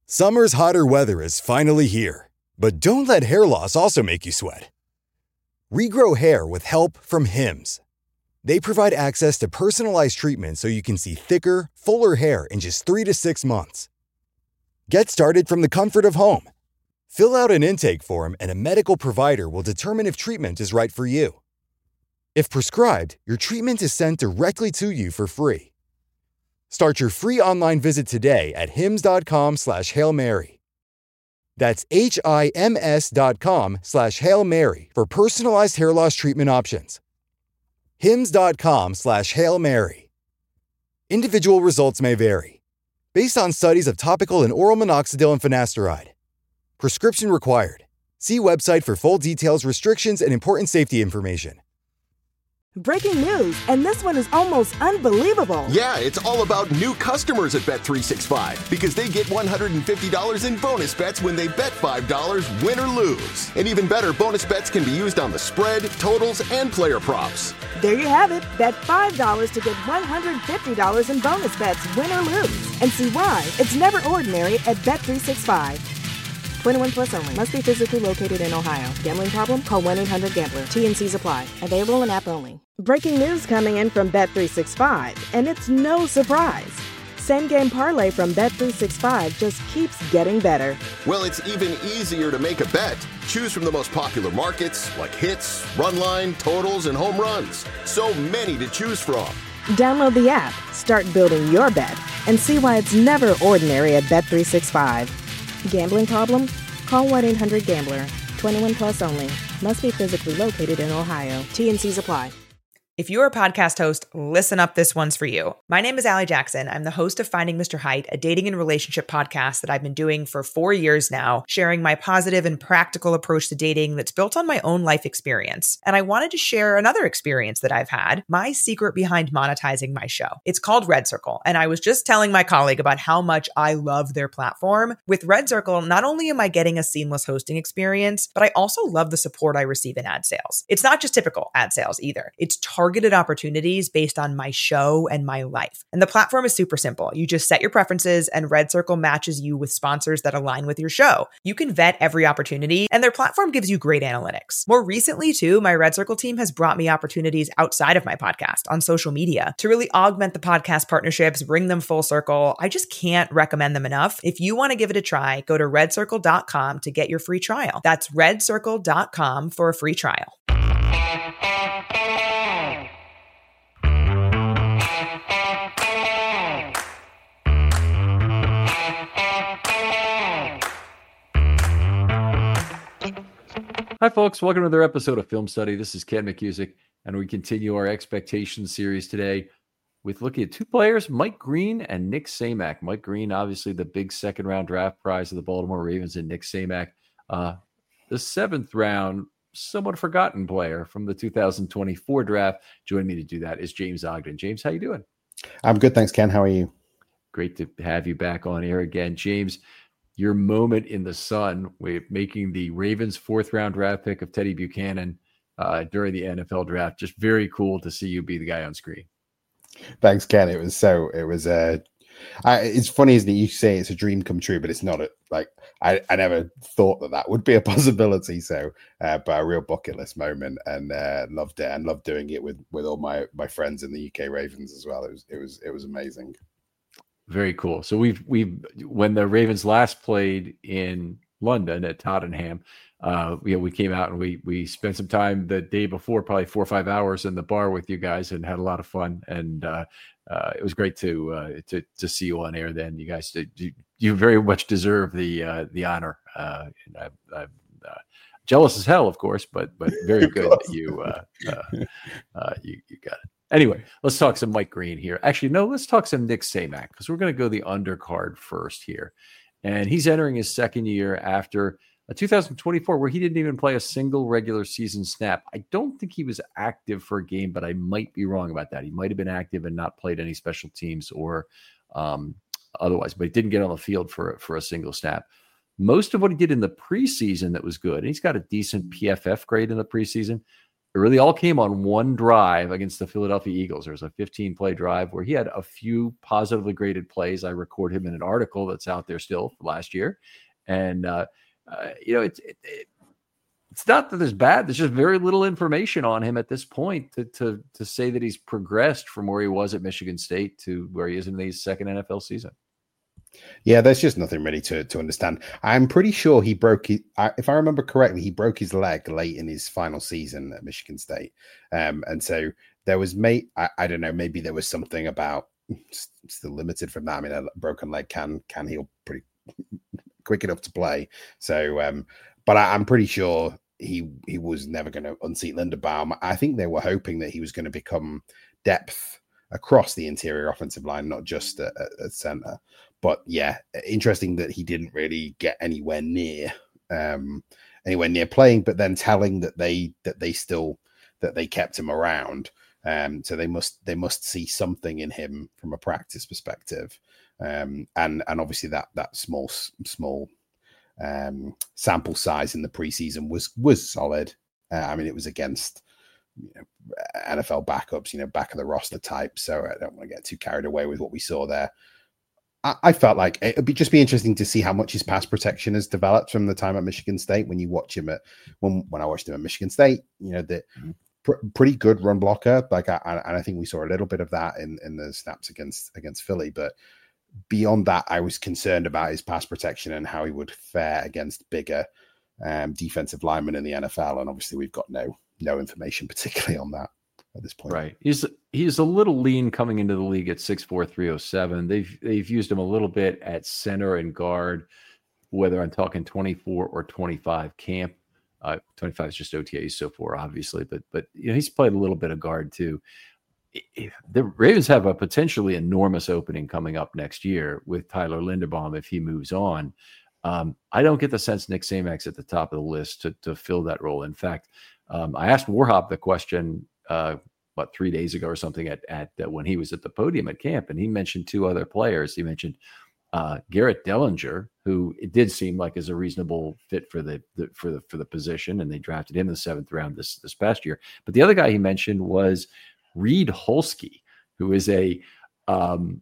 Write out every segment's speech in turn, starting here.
Summer's hotter weather is finally here, but don't let hair loss also make you sweat. Regrow hair with help from Hims. They provide access to personalized treatment so you can see thicker, fuller hair in just 3 to 6 months. Get started from the comfort of home. Fill out an intake form and a medical provider will determine if treatment is right for you. If prescribed, your treatment is sent directly to you for free. Start your free online visit today at hims.com/Hail Mary. That's HIMS.com/Hail Mary for personalized hair loss treatment options. hims.com/Hail Mary. Individual results may vary. Based on studies of topical and oral minoxidil and finasteride. Prescription required. See website for full details, restrictions, and important safety information. Breaking news, and this one is almost unbelievable. Yeah, it's all about new customers at Bet365 because they get $150 in bonus bets when they bet $5, win or lose. And even better, bonus bets can be used on the spread, totals, and player props. There you have it. Bet $5 to get $150 in bonus bets, win or lose. And see why it's never ordinary at Bet365. 21 plus only. Must be physically located in Ohio. Gambling problem? Call 1-800-GAMBLER. T&Cs apply. Available in app only. Breaking news coming in from Bet365, and it's no surprise. Same game parlay from Bet365 just keeps getting better. Well, it's even easier to make a bet. Choose from the most popular markets like hits, run line, totals, and home runs. So many to choose from. Download the app, start building your bet, and see why it's never ordinary at Bet365. Gambling problem? Call 1-800-GAMBLER. 21 plus only. Must be physically located in Ohio. T&Cs apply. If you're a podcast host, listen up, this one's for you. My name is Allie Jackson. I'm the host of Finding Mr. Height, a dating and relationship podcast that I've been doing for 4 years now, sharing my positive and practical approach to dating that's built on my own life experience. And I wanted to share another experience that I've had, my secret behind monetizing my show. It's called Red Circle, and I was just telling my colleague about how much I love their platform. With Red Circle, not only am I getting a seamless hosting experience, but I also love the support I receive in ad sales. It's not just typical ad sales either. It's targeted opportunities based on my show and my life. And the platform is super simple. You just set your preferences and Red Circle matches you with sponsors that align with your show. You can vet every opportunity and their platform gives you great analytics. More recently too, my Red Circle team has brought me opportunities outside of my podcast on social media to really augment the podcast partnerships, bring them full circle. I just can't recommend them enough. If you want to give it a try, go to redcircle.com to get your free trial. That's redcircle.com for a free trial. Hi, folks. Welcome to another episode of Film Study. This is Ken McCusick, and we continue our expectations series today with looking at two players, Mike Green and Nick Samac. Mike Green, obviously the big second-round draft prize of the Baltimore Ravens, and Nick Samac, the seventh-round, somewhat forgotten player from the 2024 draft. Joining me to do that is James Ogden. James, how you doing? I'm good, thanks, Ken. How are you? Great to have you back on air again. James, your moment in the sun with making the Ravens fourth-round draft pick of Teddy Buchanan during the NFL draft. Just very cool to see you be the guy on screen. Thanks, Ken. It's funny, isn't it? You say it's a dream come true, but it's not. I never thought that would be a possibility. So, but a real bucket list moment, and loved it, and loved doing it with all my friends in the UK Ravens as well. It was amazing. Very cool. So we've when the Ravens last played in London at Tottenham, we came out and we spent some time the day before, probably 4 or 5 hours in the bar with you guys, and had a lot of fun. And it was great to see you on air. Then you guys, you very much deserve the honor. And I'm jealous as hell, of course, but very good that you got it. Anyway, let's talk some Mike Green here. Actually, no, let's talk some Nick Samac, because we're going to go the undercard first here. And he's entering his second year after a 2024 where he didn't even play a single regular season snap. I don't think he was active for a game, but I might be wrong about that. He might have been active and not played any special teams or otherwise, but he didn't get on the field for a single snap. Most of what he did in the preseason that was good, and he's got a decent PFF grade in the preseason, it really all came on one drive against the Philadelphia Eagles. There was a 15-play drive where he had a few positively graded plays. I record him in an article that's out there still for last year. And, it's not that there's bad. There's just very little information on him at this point to say that he's progressed from where he was at Michigan State to where he is in his second NFL season. Yeah, there's just nothing really to understand. I'm pretty sure he broke it. If I remember correctly, he broke his leg late in his final season at Michigan State. And so there was, I don't know, maybe there was something about still limited from that. I mean, a broken leg can heal pretty quick enough to play. So, but I'm pretty sure he was never going to unseat Linderbaum. I think they were hoping that he was going to become depth across the interior offensive line, not just at center. But yeah, interesting that he didn't really get anywhere near playing, but then telling that they kept him around. So they must see something in him from a practice perspective. And obviously that small sample size in the preseason was solid. I mean, it was against NFL backups, back of the roster type. So I don't want to get too carried away with what we saw there. I felt like it'd be interesting to see how much his pass protection has developed from the time at Michigan State. When you watch him when I watched him at Michigan State, the pretty good run blocker. Like, and I think we saw a little bit of that in the snaps against Philly, but beyond that, I was concerned about his pass protection and how he would fare against bigger defensive linemen in the NFL. And obviously, we've got no information particularly on that at this point. Right. He's a little lean coming into the league at 6'4", 307. They've used him a little bit at center and guard, whether I'm talking 24 or 25 camp. 25 is just OTAs so far, obviously, but he's played a little bit of guard too. The Ravens have a potentially enormous opening coming up next year with Tyler Linderbaum if he moves on. I don't get the sense Nick Samak's at the top of the list to fill that role. In fact, I asked Warhop the question 3 days ago or something at when he was at the podium at camp, and he mentioned two other players. He mentioned Garrett Dellinger, who it did seem like is a reasonable fit for the position, and they drafted him in the 7th round this past year. But the other guy he mentioned was Reed Holsky, who is a not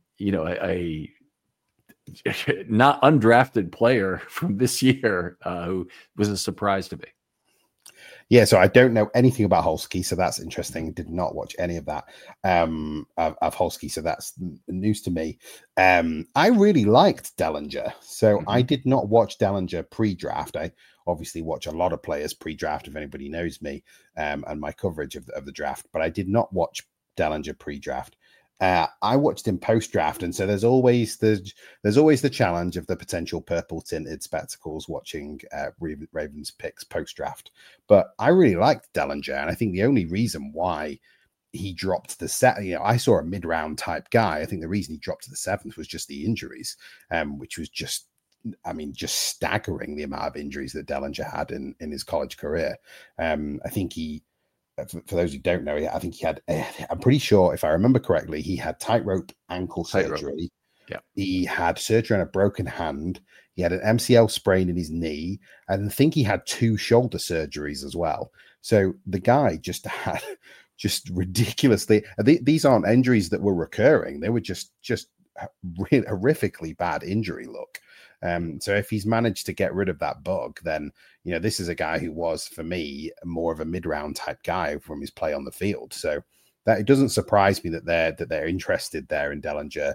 undrafted player from this year, who was a surprise to me. Yeah, so I don't know anything about Holsky, so that's interesting. Did not watch any of that of Holsky, so that's news to me. I really liked Dellinger, so I did not watch Dellinger pre-draft. I obviously watch a lot of players pre-draft, if anybody knows me, and my coverage of the draft, but I did not watch Dellinger pre-draft. I watched him post-draft, and so there's always the challenge of the potential purple-tinted spectacles watching Ravens picks post-draft. But I really liked Dellinger, and I think the only reason why he dropped the set, I saw a mid-round type guy. I think the reason he dropped to the 7th was just the injuries, which was just staggering, the amount of injuries that Dellinger had in his college career. I think for those who don't know, I think he had, I'm pretty sure, if I remember correctly, he had tightrope ankle surgery. Yeah. He had surgery on a broken hand. He had an MCL sprain in his knee. And I think he had 2 shoulder surgeries as well. So the guy just had ridiculously, these aren't injuries that were recurring. They were just really horrifically bad injury look. So if he's managed to get rid of that bug, then, this is a guy who was, for me, more of a mid-round type guy from his play on the field. So that it doesn't surprise me that they're interested there in Dellinger.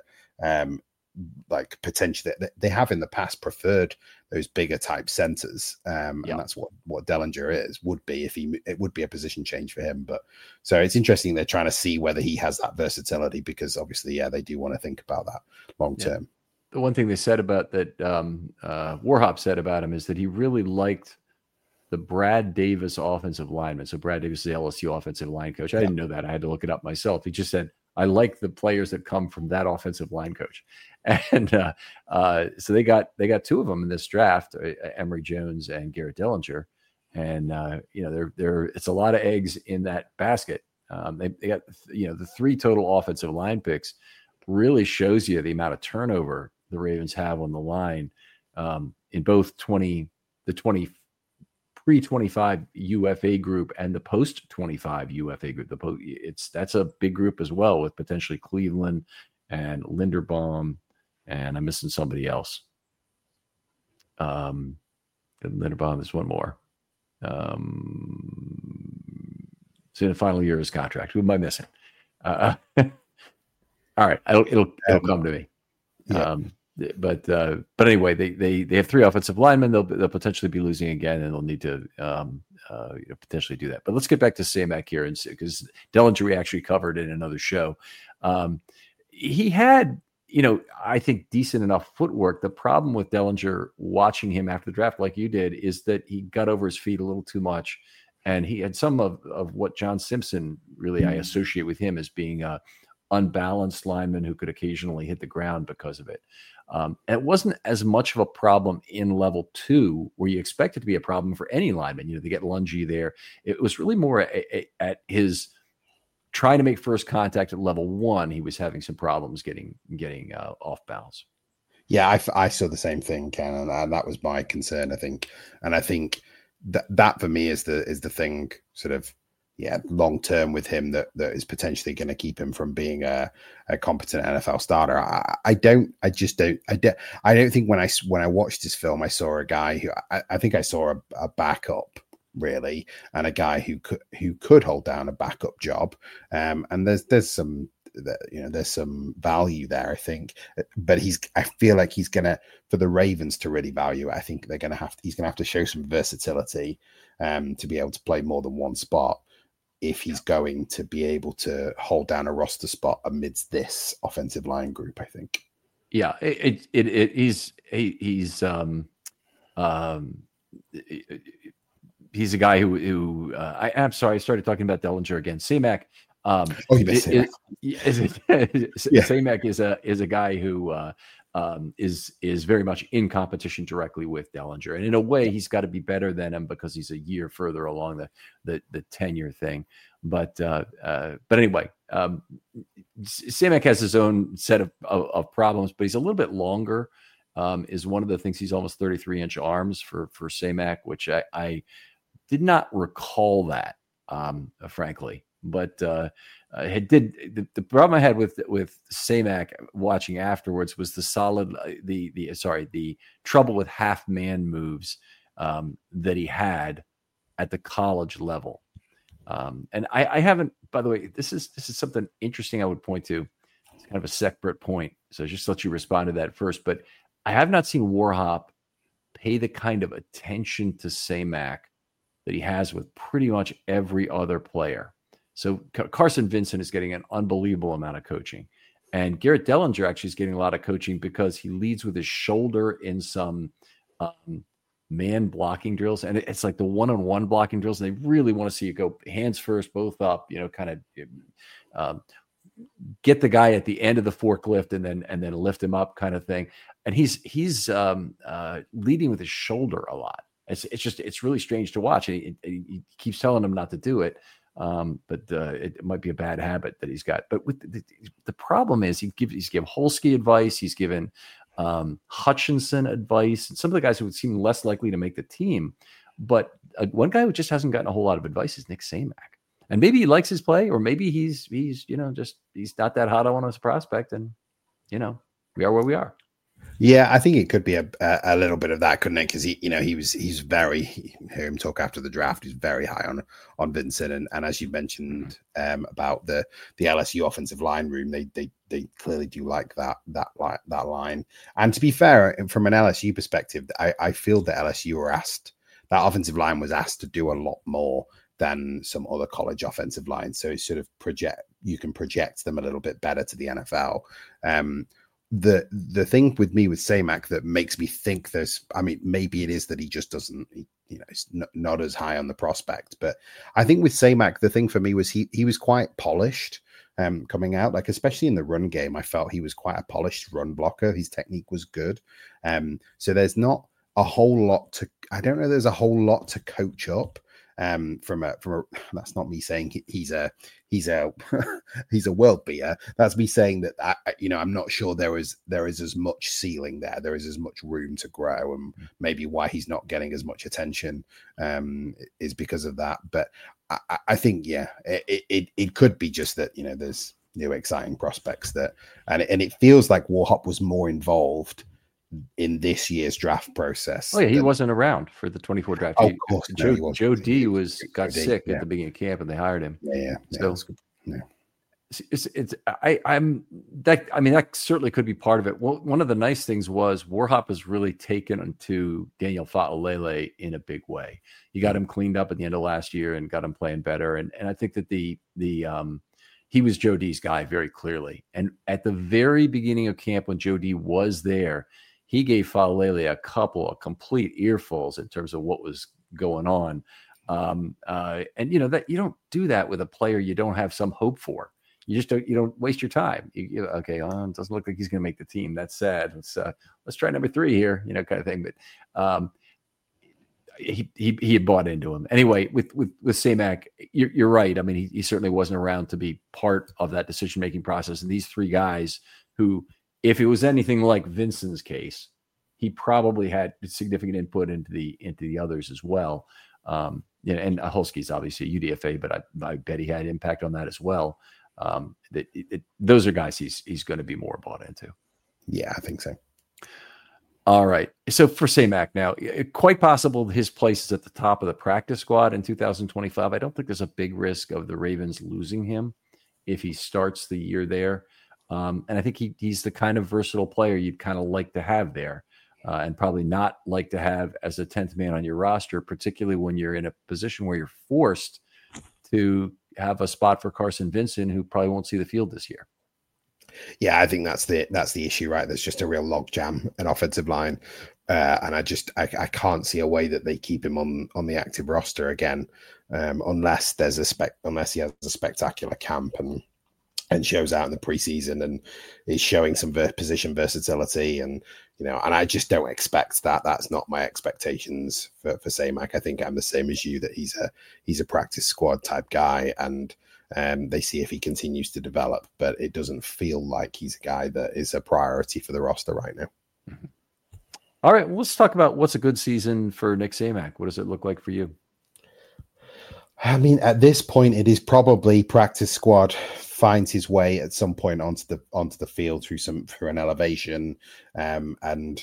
Like potentially they have in the past preferred those bigger type centers. And that's what Dellinger would be it would be a position change for him. But so it's interesting. They're trying to see whether he has that versatility, because obviously, they do want to think about that long term. The one thing they said about that, Warhop said about him, is that he really liked the Brad Davis offensive lineman. So Brad Davis is the LSU offensive line coach. I didn't know that. I had to look it up myself. He just said, I like the players that come from that offensive line coach. And so they got 2 of them in this draft, Emory Jones and Garrett Dellinger. And, it's a lot of eggs in that basket. They got, the 3 total offensive line picks really shows you the amount of turnover the Ravens have on the line in both the 20 pre-25 UFA group and the post-25 UFA group. That's a big group as well, with potentially Cleveland and Linderbaum, and I'm missing somebody else. Linderbaum is one more. So in the final year of his contract. Who am I missing? All right, it'll come to me. Yeah. But anyway, they have 3 offensive linemen. They'll potentially be losing again, and they'll need to potentially do that. But let's get back to Samac here, and because Dellinger we actually covered in another show. He had, I think decent enough footwork. The problem with Dellinger, watching him after the draft, like you did, is that he got over his feet a little too much, and he had some of what John Simpson really I associate with him as being a unbalanced lineman who could occasionally hit the ground because of it. And it wasn't as much of a problem in level 2, where you expect it to be a problem for any lineman. They get lungy there. It was really more at his trying to make first contact at level 1. He was having some problems getting off balance. Yeah, I saw the same thing, Ken, and that was my concern, I think. And I think that for me is the thing, sort of, long term with him that is potentially going to keep him from being a competent NFL starter. I don't think when I watched this film, I saw a guy who I think I saw a backup, really, and a guy who could hold down a backup job. And there's some value there, I think. But I feel like he's gonna, for the Ravens to really value it, I think he's gonna have to show some versatility to be able to play more than one spot, if he's going to be able to hold down a roster spot amidst this offensive line group, I think. Yeah, he's a guy who I'm sorry, I started talking about Dellinger again. Samac. Samac is a guy who is very much in competition directly with Dellinger, and in a way, he's got to be better than him because he's a year further along the tenure thing. But anyway, Samac has his own set of problems, but he's a little bit longer. Is one of the things. He's almost 33-inch arms for Samac, which I did not recall that, frankly. But the problem I had with Samac watching afterwards was the trouble with half man moves that he had at the college level. And I haven't, by the way, this is something interesting I would point to. It's kind of a separate point, so just let you respond to that first. But I have not seen Warhop pay the kind of attention to Samac that he has with pretty much every other player. So Carson Vincent is getting an unbelievable amount of coaching, and Garrett Dellinger actually is getting a lot of coaching because he leads with his shoulder in some man blocking drills, and it's like the one-on-one blocking drills. And they really want to see you go hands first, both up, kind of get the guy at the end of the forklift and then lift him up, kind of thing. And he's leading with his shoulder a lot. It's really strange to watch. He keeps telling him not to do it. But it might be a bad habit that he's got. But with the problem is he's given Holsky advice. He's given Hutchinson advice, and some of the guys who would seem less likely to make the team. But one guy who just hasn't gotten a whole lot of advice is Nick Samac. And maybe he likes his play, or maybe he's he's not that hot on as a prospect, and we are where we are. Yeah, I think it could be a little bit of that, couldn't it? Because he's very, hear him talk after the draft. He's very high on Vincent, and as you mentioned about the LSU offensive line room, they clearly do like that line. And to be fair, from an LSU perspective, I feel that LSU were asked, that offensive line was asked to do a lot more than some other college offensive lines. So sort of you can project them a little bit better to the NFL. The thing with me with Samac that makes me think maybe it is that he just doesn't, it's not as high on the prospect. But I think with Samac, the thing for me was he was quite polished coming out, like especially in the run game. I felt he was quite a polished run blocker. His technique was good. So there's not a whole lot to, I don't know, there's a whole lot to coach up. from a that's not me saying he's a he's a world beater. That's me saying that I'm not sure there is as much ceiling there. There is as much room to grow, and maybe why he's not getting as much attention is because of that. But I think it could be just that there's new exciting prospects and it feels like Warhop was more involved in this year's draft process. Oh yeah, he wasn't around for the 24 draft. Of course, Joe D got sick at the beginning of camp, and they hired him. So that certainly could be part of it. Well, one of the nice things was Warhop has really taken to Daniel Fa'alele in a big way. He got him cleaned up at the end of last year and got him playing better. And I think that he was Joe D's guy very clearly. And at the very beginning of camp, when Joe D was there, he gave Fa'alele a couple of complete earfuls in terms of what was going on. And that you don't do that with a player you don't have some hope for. You just don't waste your time. It doesn't look like he's going to make the team. That's sad. Let's try number 3 here, kind of thing. But he had bought into him anyway. With Samac, you're right. I mean, he certainly wasn't around to be part of that decision making process. And these 3 guys, who, if it was anything like Vincent's case, he probably had significant input into the others as well. And Hulsky's obviously a UDFA, but I bet he had impact on that as well. Those are guys he's going to be more bought into. Yeah, I think so. All right. So for Samac now, quite possible his place is at the top of the practice squad in 2025. I don't think there's a big risk of the Ravens losing him if he starts the year there. And I think he's the kind of versatile player you'd kind of like to have there, and probably not like to have as a 10th man on your roster, particularly when you're in a position where you're forced to have a spot for Carson Vincent, who probably won't see the field this year. Yeah, I think that's the issue, right? There's just a real logjam at offensive line, and I can't see a way that they keep him on the active roster again, unless he has a spectacular camp and shows out in the preseason and is showing some position versatility, and I just don't expect that. That's not my expectations for Samac. I think I'm the same as you, that he's a practice squad type guy, and they see if he continues to develop, but it doesn't feel like he's a guy that is a priority for the roster right now. Mm-hmm. All right, well, let's talk about what's a good season for Nick Samac. What does it look like for you? I mean, at this point, it is probably practice squad finds his way at some point onto the field through an elevation, and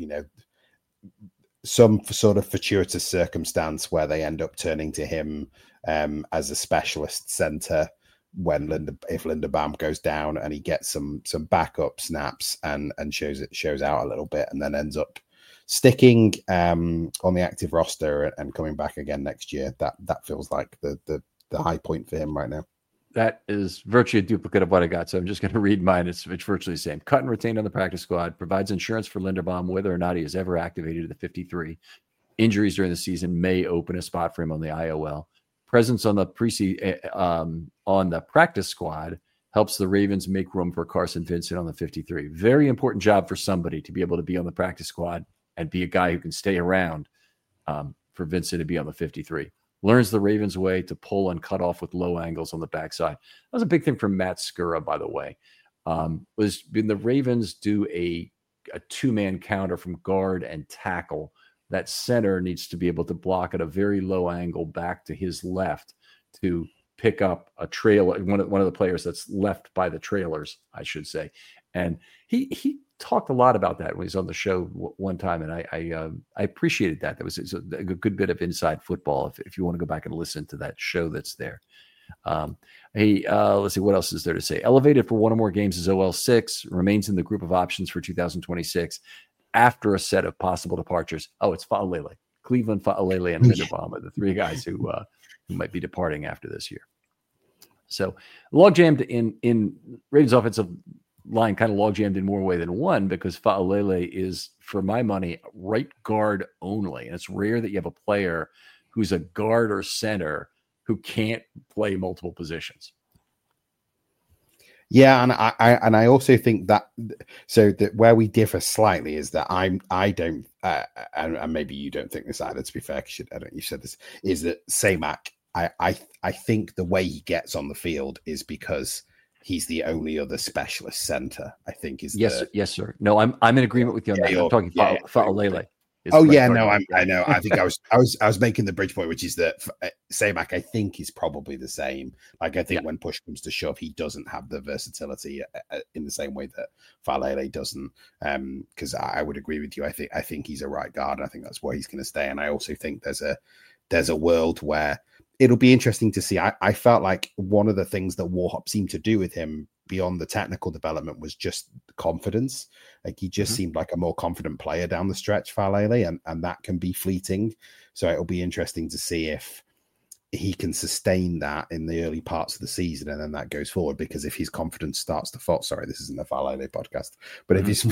some sort of fortuitous circumstance where they end up turning to him as a specialist center if Linderbaum goes down, and he gets some backup snaps and shows out a little bit, and then ends up sticking on the active roster and coming back again next year. That feels like the high point for him right now. That is virtually a duplicate of what I got. So I'm just going to read mine. It's virtually the same. Cut and retained on the practice squad, provides insurance for Linderbaum, whether or not he is ever activated to the 53. Injuries during the season may open a spot for him on the IOL. Presence on the practice squad helps the Ravens make room for Carson Vincent on the 53. Very important job for somebody to be able to be on the practice squad and be a guy who can stay around for Vincent to be on the 53. Learns the Ravens way to pull and cut off with low angles on the backside. That was a big thing from Matt Skura, by the way. Was when the Ravens do a 2-man counter from guard and tackle, that center needs to be able to block at a very low angle back to his left to pick up a trailer, one of the players that's left by the trailers, I should say. And he talked a lot about that when he was on the show one time, and I appreciated that. That was a good bit of inside football if you want to go back and listen to that show that's there. Let's see, what else is there to say? Elevated for one or more games as OL6, remains in the group of options for 2026 after a set of possible departures. Oh, it's Fa'alele, Cleveland, Fa'alele, and Linderbaum are the 3 guys who might be departing after this year. So logjammed in Ravens offensive line, kind of logjammed in more way than one, because Fa'alele is, for my money, right guard only. And it's rare that you have a player who's a guard or center who can't play multiple positions. Yeah, and I also think that where we differ slightly is that I don't and maybe you don't think this either, to be fair, because I don't, you said this, is that Samac, I think the way he gets on the field is because he's the only other specialist center, I think, is yes sir. No, I'm in agreement with you on that. I'm talking Fa'alele. Oh yeah, no, I know. I think I was making the bridge point, which is that Samac, I think, is probably the same. Like, I think when push comes to shove, he doesn't have the versatility in the same way that Fa'alele doesn't. Because I would agree with you. I think he's a right guard. I think that's where he's going to stay. And I also think there's a world where it'll be interesting to see. I felt like one of the things that Warhop seemed to do with him beyond the technical development was just confidence. Like, he just seemed like a more confident player down the stretch, Fa'alele, and that can be fleeting. So it'll be interesting to see if he can sustain that in the early parts of the season, and then that goes forward. Because if his confidence starts to falter, sorry, this isn't a Fa'alele podcast, but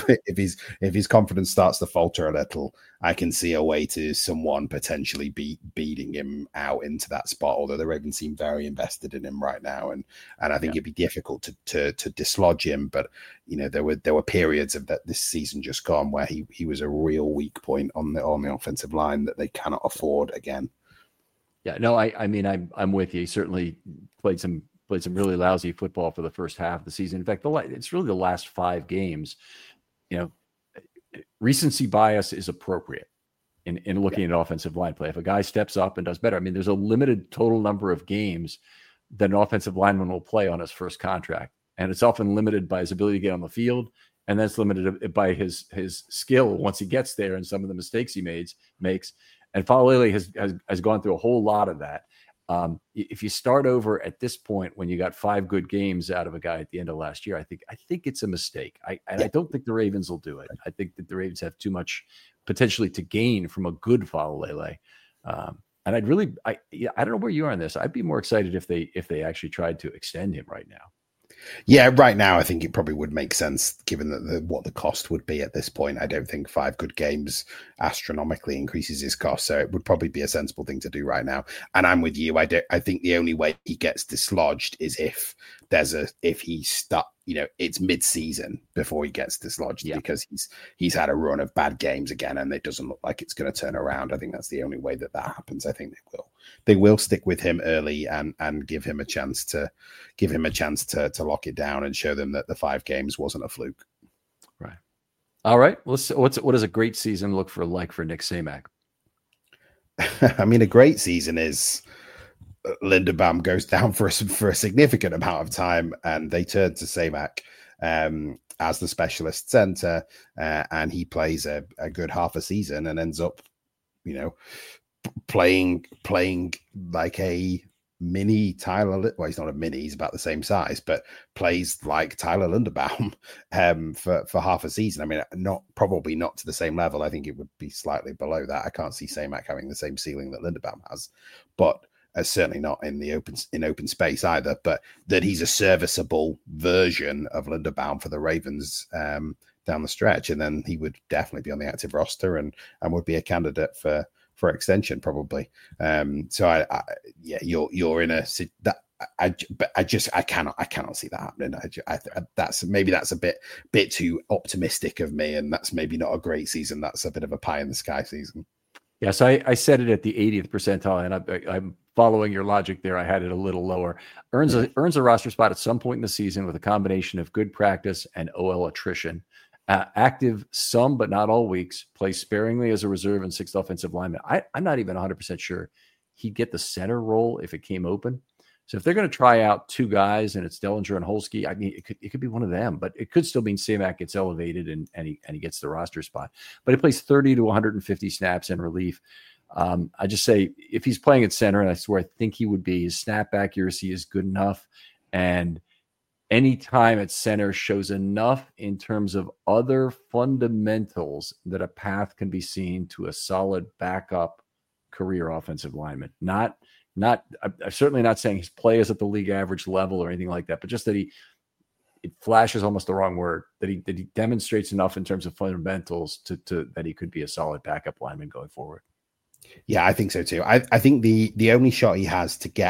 if his confidence starts to falter a little, I can see a way to someone potentially beating him out into that spot. Although the Ravens seem very invested in him right now, and I think it'd be difficult to dislodge him. But you know, there were periods of that this season just gone where he was a real weak point on the offensive line that they cannot afford again. Yeah, no, I mean, I'm with you. He certainly played some really lousy football for the first half of the season. In fact, it's really the last 5 games. You know, recency bias is appropriate in looking at offensive line play. If a guy steps up and does better, I mean, there's a limited total number of games that an offensive lineman will play on his first contract, and it's often limited by his ability to get on the field, and that's limited by his skill once he gets there and some of the mistakes he makes. And Fa'alele has gone through a whole lot of that. If you start over at this point when you got 5 good games out of a guy at the end of last year, I think it's a mistake. I don't think the Ravens will do it. I think that the Ravens have too much potentially to gain from a good Fa'alele. And I don't know where you are on this. I'd be more excited if they actually tried to extend him right now. Yeah, right now I think it probably would make sense given that what the cost would be at this point. I don't think 5 good games astronomically increases his cost, so it would probably be a sensible thing to do right now. And I'm with you. I think the only way he gets dislodged is if it's mid-season before he gets dislodged, because he's had a run of bad games again, and it doesn't look like it's going to turn around. I think that's the only way that happens. I think they will stick with him early and give him a chance to lock it down and show them that the 5 games wasn't a fluke. Right. All right. What does a great season look like for Nick Samac? I mean, a great season is Linderbaum goes down for a significant amount of time, and they turn to Samac as the specialist center, and he plays a good half a season and ends up, playing like a mini Tyler. Well, he's not a mini; he's about the same size, but plays like Tyler Linderbaum for half a season. I mean, probably not to the same level. I think it would be slightly below that. I can't see Samac having the same ceiling that Linderbaum has, but certainly not in open space either. But that he's a serviceable version of Linderbaum for the Ravens down the stretch, and then he would definitely be on the active roster and would be a candidate for extension probably. So you're in a that. I cannot see that happening. That's a bit too optimistic of me, and that's maybe not a great season. That's a bit of a pie in the sky season. Yes, I said it at the 80th percentile, and I'm following your logic there. I had it a little lower. Earns a roster spot at some point in the season with a combination of good practice and OL attrition. Active some but not all weeks. Plays sparingly as a reserve and 6th offensive lineman. I'm not even 100% sure he'd get the center role if it came open. So if they're going to try out 2 guys and it's Dellinger and Holsky, I mean, it could be one of them, but it could still mean Samac gets elevated and he gets the roster spot. But he plays 30 to 150 snaps in relief. I just say if he's playing at center, and that's where I think he would be, his snap accuracy is good enough, and any time at center shows enough in terms of other fundamentals that a path can be seen to a solid backup career offensive lineman. I'm certainly not saying his play is at the league average level or anything like that, but just that it flashes almost the wrong word, that he demonstrates enough in terms of fundamentals to that he could be a solid backup lineman going forward. Yeah, I think so too. I think the only shot he has to get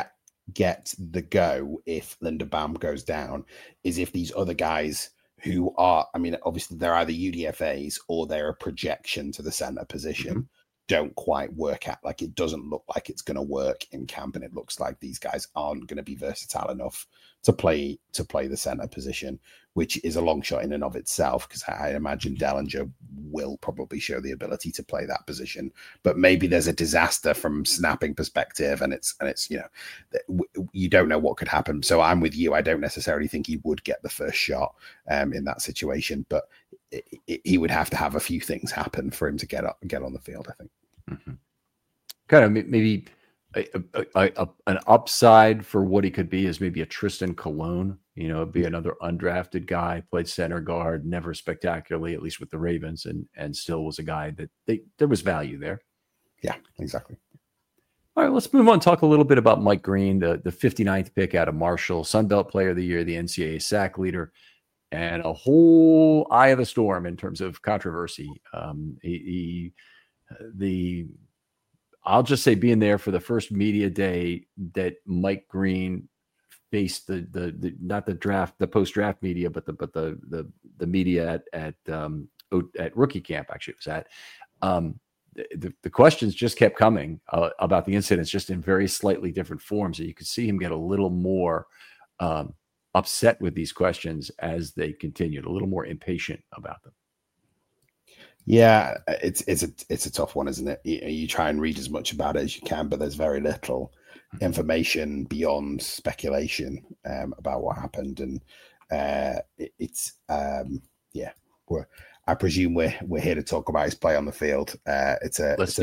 get the go if Linderbaum goes down is if these other guys who are, I mean, obviously they're either UDFAs or they're a projection to the center position, don't quite work out. Like, it doesn't look like it's going to work in camp, and it looks like these guys aren't going to be versatile enough to play the center position, which is a long shot in and of itself, because I imagine Dellinger will probably show the ability to play that position. But maybe there's a disaster from snapping perspective, and it's you don't know what could happen. So I'm with you. I don't necessarily think he would get the first shot in that situation, but he would have to have a few things happen for him to get on the field, I think. Kind of maybe an upside for what he could be is maybe a Tristan Colon, be another undrafted guy, played center guard, never spectacularly, at least with the Ravens, and still was a guy that there was value there. Yeah, exactly. All right, let's move on and talk a little bit about Mike Green, the 59th pick out of Marshall, Sun Belt Player of the Year, the NCAA sack leader, and a whole eye of the storm in terms of controversy. I'll just say, being there for the first media day that Mike Green faced the not the draft, the post-draft media, but the media at rookie camp, actually it was at, the questions just kept coming about the incidents, just in very slightly different forms. And you could see him get a little more upset with these questions as they continued, a little more impatient about them. Yeah, it's a tough one, isn't it? You try and read as much about it as you can, but there's very little information beyond speculation about what happened, and I presume we're here to talk about his play on the field. It's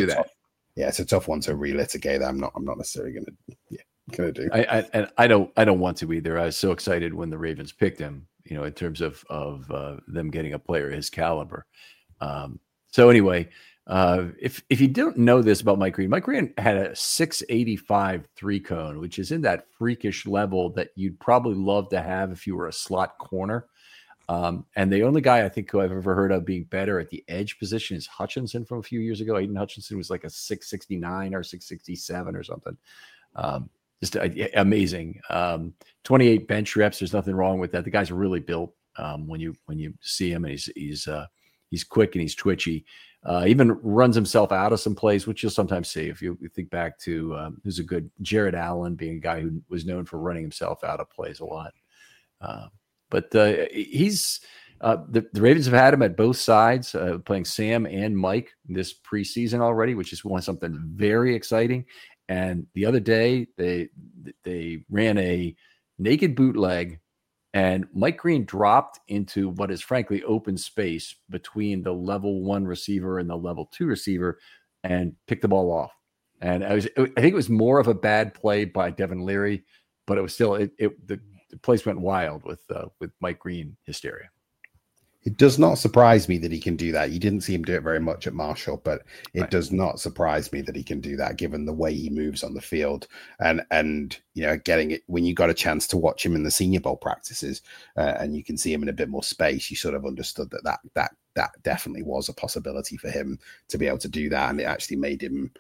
a tough one to relitigate. That I'm not necessarily gonna do. I don't want to either. I was so excited when the Ravens picked him, in terms of them getting a player his caliber. So anyway, if you don't know this about Mike Green had a 685 3-cone, which is in that freakish level that you'd probably love to have if you were a slot corner. And the only guy I think who I've ever heard of being better at the edge position is Hutchinson from a few years ago. Aiden Hutchinson was like a 669 or 667 or something. Just amazing. 28 bench reps. There's nothing wrong with that. The guy's really built. When you see him, and he's quick and he's twitchy. Even runs himself out of some plays, which you'll sometimes see if you think back to who's a good Jared Allen, being a guy who was known for running himself out of plays a lot. But he's the Ravens have had him at both sides, playing Sam and Mike this preseason already, which is something very exciting. And the other day they ran a naked bootleg, and Mike Green dropped into what is frankly open space between the level 1 receiver and the level 2 receiver and picked the ball off. And I think it was more of a bad play by Devin Leary, but it was still the place went wild with Mike Green hysteria. It does not surprise me that he can do that. You didn't see him do it very much at Marshall, but it does not surprise me that he can do that, given the way he moves on the field. And getting it when you got a chance to watch him in the Senior Bowl practices, and you can see him in a bit more space, you sort of understood that definitely was a possibility for him to be able to do that. And it actually made him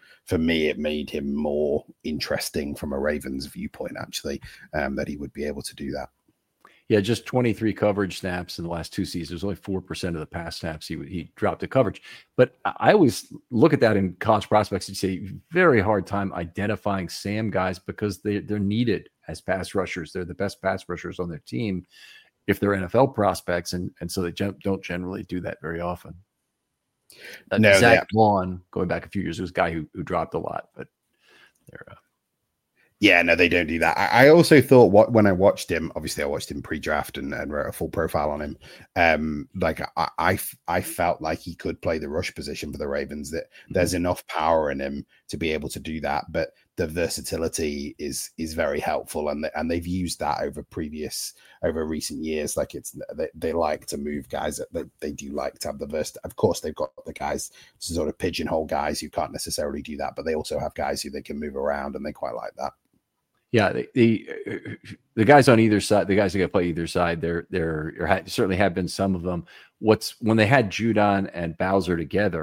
more interesting from a Ravens viewpoint, actually, that he would be able to do that. Yeah, just 23 coverage snaps in the last 2 seasons. Only 4% of the pass snaps he dropped to coverage. But I always look at that in college prospects and say very hard time identifying Sam guys, because they're needed as pass rushers. They're the best pass rushers on their team if they're NFL prospects, and so they don't generally do that very often. Zach Vaughn, going back a few years, was a guy who dropped a lot, but they're yeah, no, they don't do that. I also thought when I watched him, obviously I watched him pre-draft and wrote a full profile on him. I felt like he could play the rush position for the Ravens, that there's enough power in him to be able to do that. But the versatility is very helpful. And they've used that over recent years. Like they like to move guys that they do like to have the versatility. Of course, they've got the guys to sort of pigeonhole guys who can't necessarily do that, but they also have guys who they can move around, and they quite like that. Yeah, the guys on either side, the guys that play either side, there certainly have been some of them. When they had Judon and Bowser together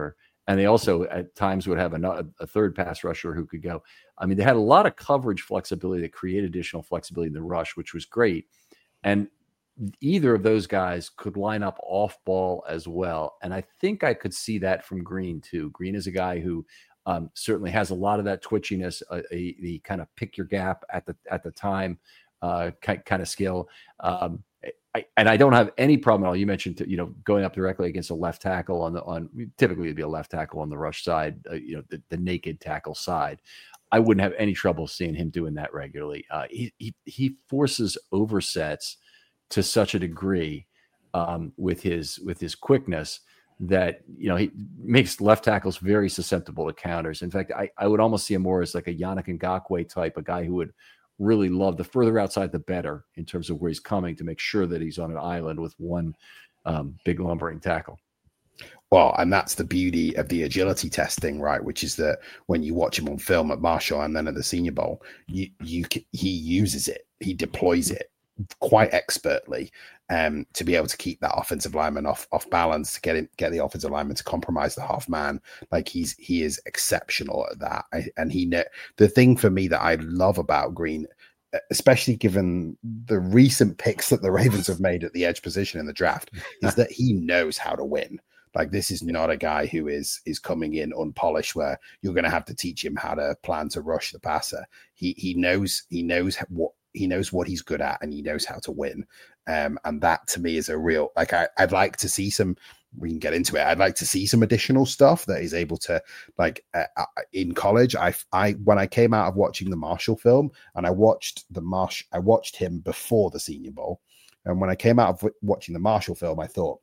And they also at times would have a third pass rusher who could go. I mean, they had a lot of coverage flexibility that created additional flexibility in the rush, which was great. And either of those guys could line up off ball as well. And I think I could see that from Green too. Green is a guy who certainly has a lot of that twitchiness, the kind of pick your gap at the time kind of skill. I don't have any problem at all. You mentioned, going up directly against a left tackle on typically it'd be a left tackle on the rush side, the naked tackle side. I wouldn't have any trouble seeing him doing that regularly. He forces oversets to such a degree with his quickness that, he makes left tackles very susceptible to counters. In fact, I would almost see him more as like a Yannick Ngakoue type, a guy who would really love the further outside, the better in terms of where he's coming to make sure that he's on an island with one big lumbering tackle. Well, and that's the beauty of the agility testing, right? Which is that when you watch him on film at Marshall and then at the Senior Bowl, he uses it, he deploys it quite expertly to be able to keep that offensive lineman off balance, to get the offensive lineman to compromise the half man. Like he is exceptional at that. The thing for me that I love about Green, especially given the recent picks that the Ravens have made at the edge position in the draft, is that he knows how to win. Like, this is not a guy who is coming in unpolished where you're going to have to teach him how to plan to rush the passer. He knows what he's good at, and he knows how to win. And that to me is a real, like, I'd like to see some, we can get into it. I'd like to see some additional stuff that he's able to, like, in college. When I came out of watching the Marshall film, and I watched him before the Senior Bowl. And when I came out of watching the Marshall film, I thought,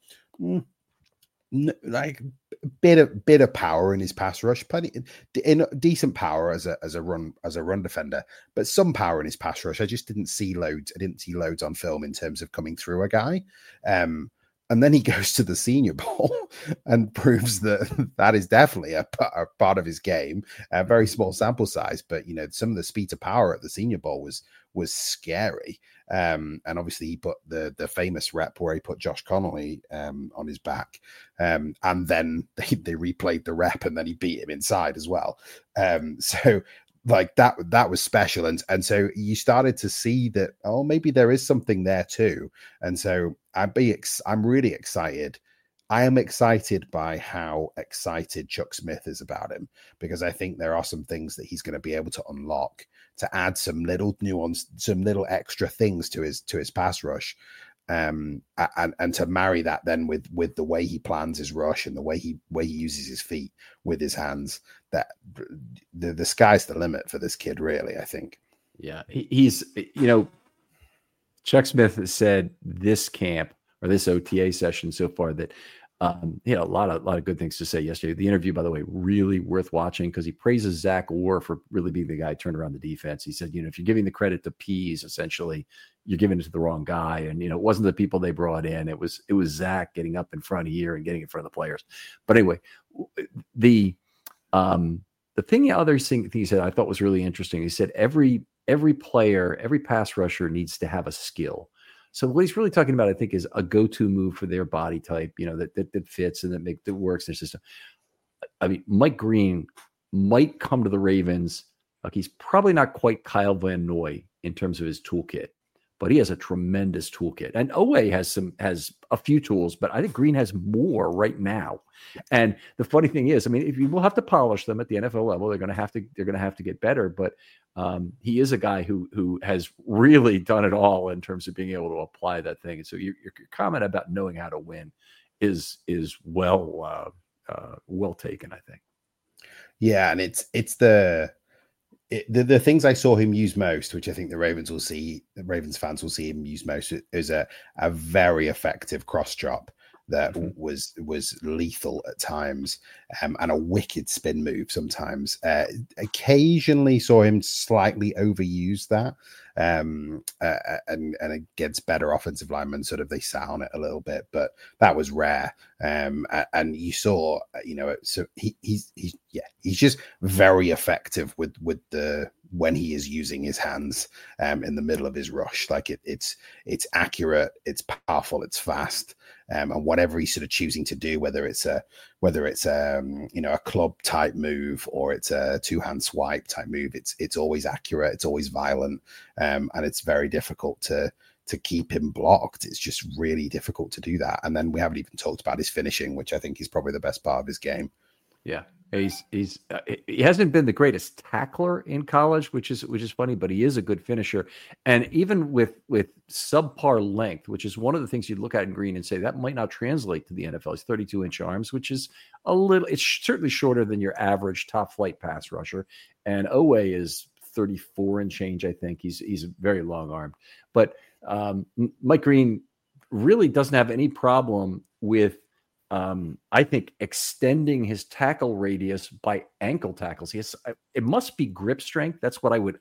like a bit of power in his pass rush, plenty in decent power as a run defender, but some power in his pass rush. I just didn't see loads. I didn't see loads on film in terms of coming through a guy. And then he goes to the Senior Bowl and proves that is definitely a part of his game. A very small sample size, but some of the speed to power at the Senior Bowl was scary. And obviously he put the famous rep where he put Josh Connolly on his back, and then they replayed the rep, and then he beat him inside as well. So like that was special, and so you started to see that, oh, maybe there is something there too. And so I'm really excited. I am excited by how excited Chuck Smith is about him, because I think there are some things that he's going to be able to unlock to add some little nuance, some little extra things to his pass rush, and to marry that then with the way he plans his rush and the way he uses his feet with his hands. That the sky's the limit for this kid, really, I think. Yeah, he's Chuck Smith has said this camp or this OTA session so far that a lot of good things to say yesterday. The interview, by the way, really worth watching, because he praises Zach Orr for really being the guy who turned around the defense. He said, if you're giving the credit to Pease, essentially you're giving it to the wrong guy. And it wasn't the people they brought in. It was Zach getting up in front of here and getting in front of the players. But anyway, the other thing he said I thought was really interesting. He said every player, every pass rusher needs to have a skill. So what he's really talking about, I think, is a go-to move for their body type, that fits and that works in their system. I mean, Mike Green might come to the Ravens. Like, he's probably not quite Kyle Van Noy in terms of his toolkit, but he has a tremendous toolkit. And Oweh has a few tools, but I think Green has more right now. And the funny thing is, I mean, if you will have to polish them at the NFL level, they're going to have to get better. But he is a guy who has really done it all in terms of being able to apply that thing. And so your comment about knowing how to win is well taken, I think. Yeah, and it's the things I saw him use most, which I think the Ravens fans will see him use most, is a very effective cross drop that was lethal at times, and a wicked spin move sometimes. Occasionally saw him slightly overuse that, and against better offensive linemen, sort of they sat on it a little bit, but that was rare. And you saw, so he's just very effective with when he is using his hands in the middle of his rush. Like it's accurate, it's powerful, it's fast, and whatever he's sort of choosing to do, whether it's a a club type move or it's a two-hand swipe type move, it's always accurate, it's always violent, and it's very difficult to keep him blocked. It's just really difficult to do that. And then we haven't even talked about his finishing, which I think is probably the best part of his game. Yeah, he hasn't been the greatest tackler in college, which is funny, but he is a good finisher. And even with subpar length, which is one of the things you'd look at in Green and say that might not translate to the NFL. He's 32-inch arms, which is it's certainly shorter than your average top flight pass rusher. And Oweh is 34 and change, I think. He's very long armed, but Mike Green really doesn't have any problem with, I think, extending his tackle radius by ankle tackles. It must be grip strength. That's what I would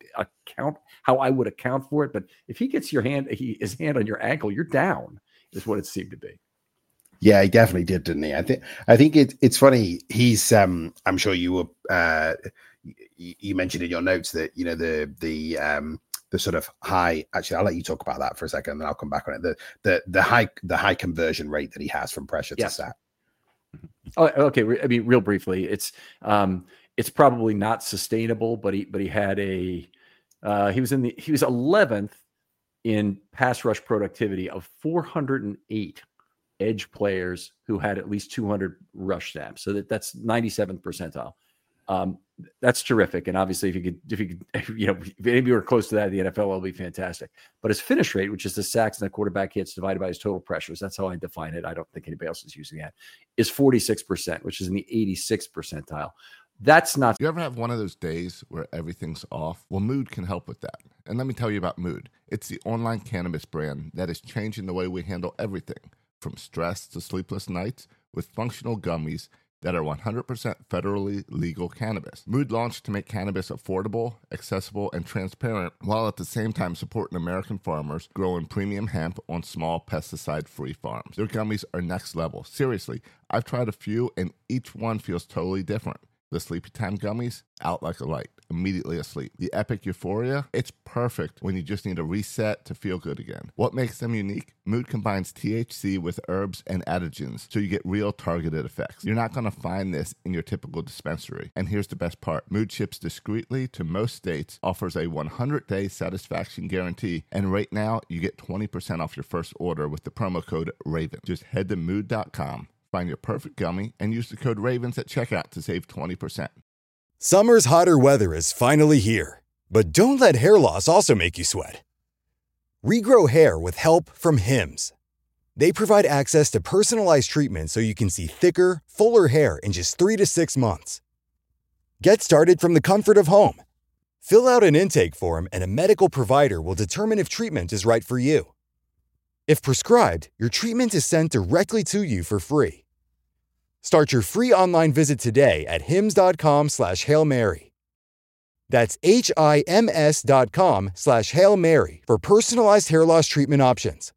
account for it. But if he gets his hand on your ankle, you're down, is what it seemed to be. Yeah, he definitely did, didn't he? I think it's funny. He's I'm sure you were you mentioned in your notes that the sort of high, actually, I'll let you talk about that for a second, and then I'll come back on it. The high conversion rate that he has from pressure to sack. Oh, okay. I mean, real briefly, it's probably not sustainable, but he had he was 11th in pass rush productivity of 408 edge players who had at least 200 rush snaps. So that's 97th percentile. That's terrific. And obviously if you could, if maybe we're close to that in the NFL, it'll be fantastic. But his finish rate, which is the sacks and the quarterback hits divided by his total pressures, that's how I define it. I don't think anybody else is using that, is 46%, which is in the 86th percentile. That's not. You ever have one of those days where everything's off? Well, Mood can help with that. And let me tell you about Mood. It's the online cannabis brand that is changing the way we handle everything, from stress to sleepless nights, with functional gummies that are 100% federally legal cannabis. Mood launched to make cannabis affordable, accessible, and transparent, while at the same time supporting American farmers growing premium hemp on small pesticide-free farms. Their gummies are next level. Seriously, I've tried a few, and each one feels totally different. The Sleepy Time gummies, out like a light, immediately asleep. The Epic Euphoria, it's perfect when you just need a reset to feel good again. What makes them unique? Mood combines THC with herbs and adaptogens, so you get real targeted effects. You're not going to find this in your typical dispensary. And here's the best part. Mood ships discreetly to most states, offers a 100-day satisfaction guarantee, and right now you get 20% off your first order with the promo code RAVEN. Just head to mood.com. Find your perfect gummy and use the code RAVENS at checkout to save 20%. Summer's hotter weather is finally here, but don't let hair loss also make you sweat. Regrow hair with help from Hims. They provide access to personalized treatment so you can see thicker, fuller hair in just 3 to 6 months. Get started from the comfort of home. Fill out an intake form and a medical provider will determine if treatment is right for you. If prescribed, your treatment is sent directly to you for free. Start your free online visit today at hims.com/Hail Mary. That's HIMS.com/Hail Mary for personalized hair loss treatment options.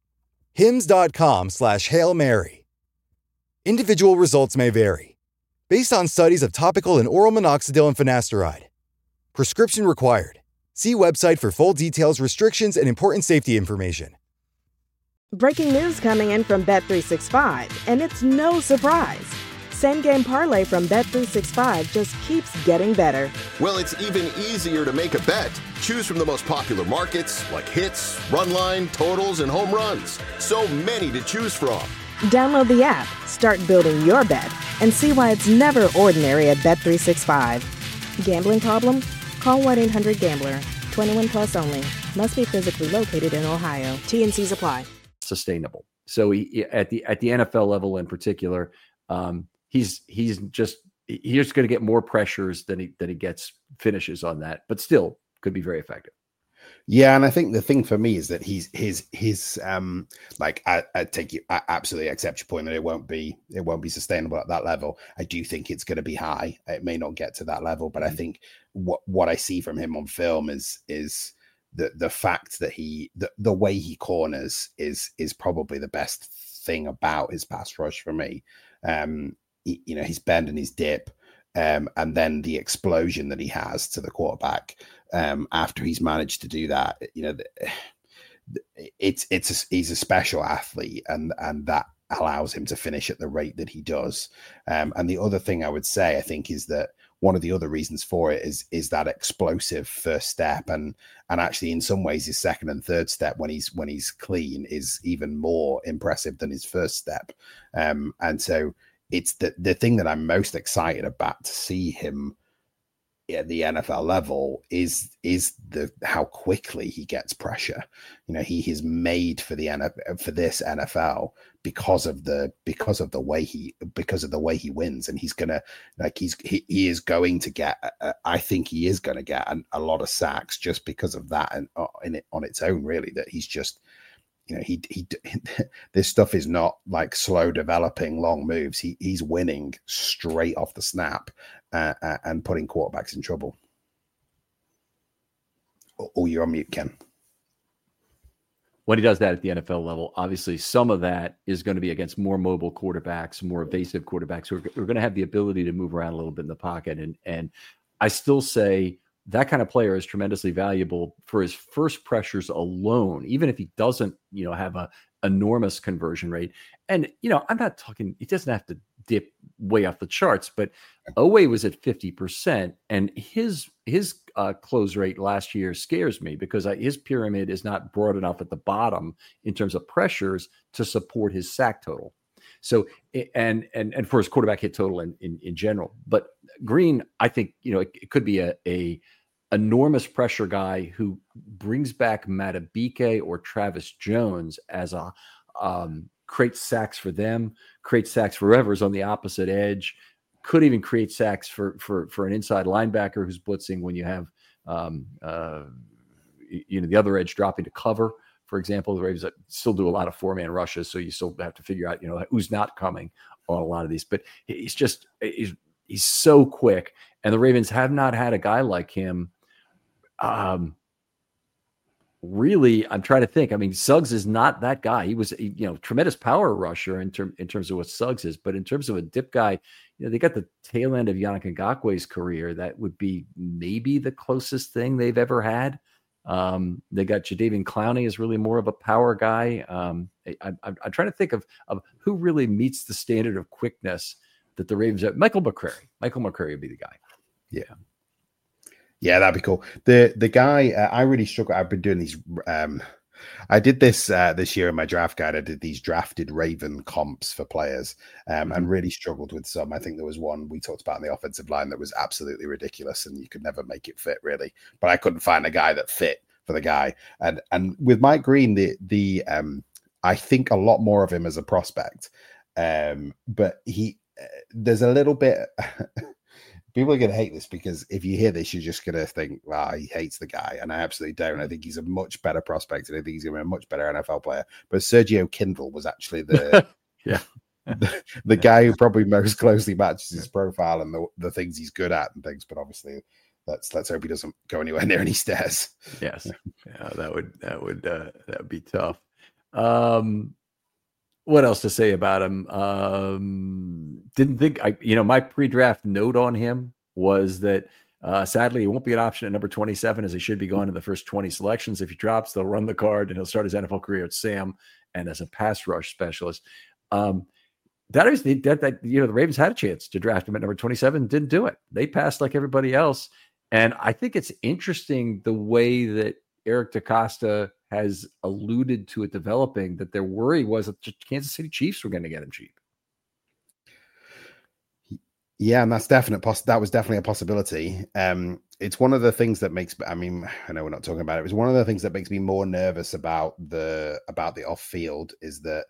hims.com/Hail Mary. Individual results may vary. Based on studies of topical and oral minoxidil and finasteride. Prescription required. See website for full details, restrictions, and important safety information. Breaking news coming in from Bet365, and it's no surprise. Same Game Parlay from Bet365 just keeps getting better. Well, it's even easier to make a bet. Choose from the most popular markets like hits, run line, totals, and home runs. So many to choose from. Download the app, start building your bet, and see why it's never ordinary at Bet365. Gambling problem? Call 1-800-GAMBLER. 21 plus only. Must be physically located in Ohio. T&Cs apply. Sustainable. So he, at the NFL level in particular, he's just going to get more pressures than he gets finishes on that, but still could be very effective. Yeah, and I think the thing for me is that his like I absolutely accept your point that it won't be sustainable at that level. I do think it's going to be high. It may not get to that level, but I think what I see from him on film is the fact that the way he corners is probably the best thing about his pass rush for me. His bend and his dip And then the explosion that he has to the quarterback after he's managed to do that, he's a special athlete, and that allows him to finish at the rate that he does. And the other thing I would say, I think, is that one of the other reasons for it is that explosive first step, and actually in some ways his second and third step when he's clean is even more impressive than his first step. And so it's the thing that I'm most excited about to see him at the NFL level is how quickly he gets pressure. He is made for the NFL, for this NFL, because of the way he wins, and he's gonna he is going to get. I think he is going to get a lot of sacks just because of that, and on its own, really, that he's just. This stuff is not like slow developing long moves. He's winning straight off the snap and putting quarterbacks in trouble. Oh, you're on mute, Ken. When he does that at the NFL level, obviously some of that is going to be against more mobile quarterbacks, more evasive quarterbacks who are going to have the ability to move around a little bit in the pocket. And I still say that kind of player is tremendously valuable for his first pressures alone, even if he doesn't, have a enormous conversion rate. And, I'm not talking, he doesn't have to dip way off the charts, but Oweh was at 50%, and his close rate last year scares me because his pyramid is not broad enough at the bottom in terms of pressures to support his sack total. So, and for his quarterback hit total in general, but Green, I think, it could be a enormous pressure guy who brings back Matabike or Travis Jones as a creates sacks for them, creates sacks for whoever's on the opposite edge, could even create sacks for an inside linebacker who's blitzing when you have the other edge dropping to cover. For example, the Ravens still do a lot of 4-man rushes, so you still have to figure out who's not coming on a lot of these. But he's so quick, and the Ravens have not had a guy like him. Really, I'm trying to think. I mean, Suggs is not that guy. He was, tremendous power rusher in terms of what Suggs is, but in terms of a dip guy, they got the tail end of Yannick Ngakwe's career. That would be maybe the closest thing they've ever had. They got Jadeveon Clowney is really more of a power guy. I'm trying to think of who really meets the standard of quickness that the Ravens have. Michael McCrary would be the guy. Yeah. Yeah, that'd be cool. The guy I really struggle. I've been doing these. I did this this year in my draft guide. I did these drafted Raven comps for players, and really struggled with some. I think there was one we talked about in the offensive line that was absolutely ridiculous, and you could never make it fit really. But I couldn't find a guy that fit for the guy. And with Mike Green, the I think a lot more of him as a prospect, but there's a little bit. People are going to hate this because if you hear this, you're just going to think, wow, he hates the guy. And I absolutely don't. I think he's a much better prospect, and I think he's going to be a much better NFL player. But Sergio Kindle was actually the guy who probably most closely matches his profile and the things he's good at and things. But obviously, let's hope he doesn't go anywhere near any stairs. Yes, that would be tough. What else to say about him? Didn't think my pre-draft note on him was that sadly he won't be an option at number 27, as he should be going in the first 20 selections. If he drops, they'll run the card and he'll start his NFL career at Sam and as a pass rush specialist. The Ravens had a chance to draft him at number 27, didn't do it. They passed like everybody else. And I think it's interesting the way that Eric DeCosta has alluded to it developing, that their worry was that the Kansas City Chiefs were going to get him cheap. Yeah, and that was definitely a possibility. It's one of the things that makes, I know we're not talking about it. It's one of the things that makes me more nervous about the off field is that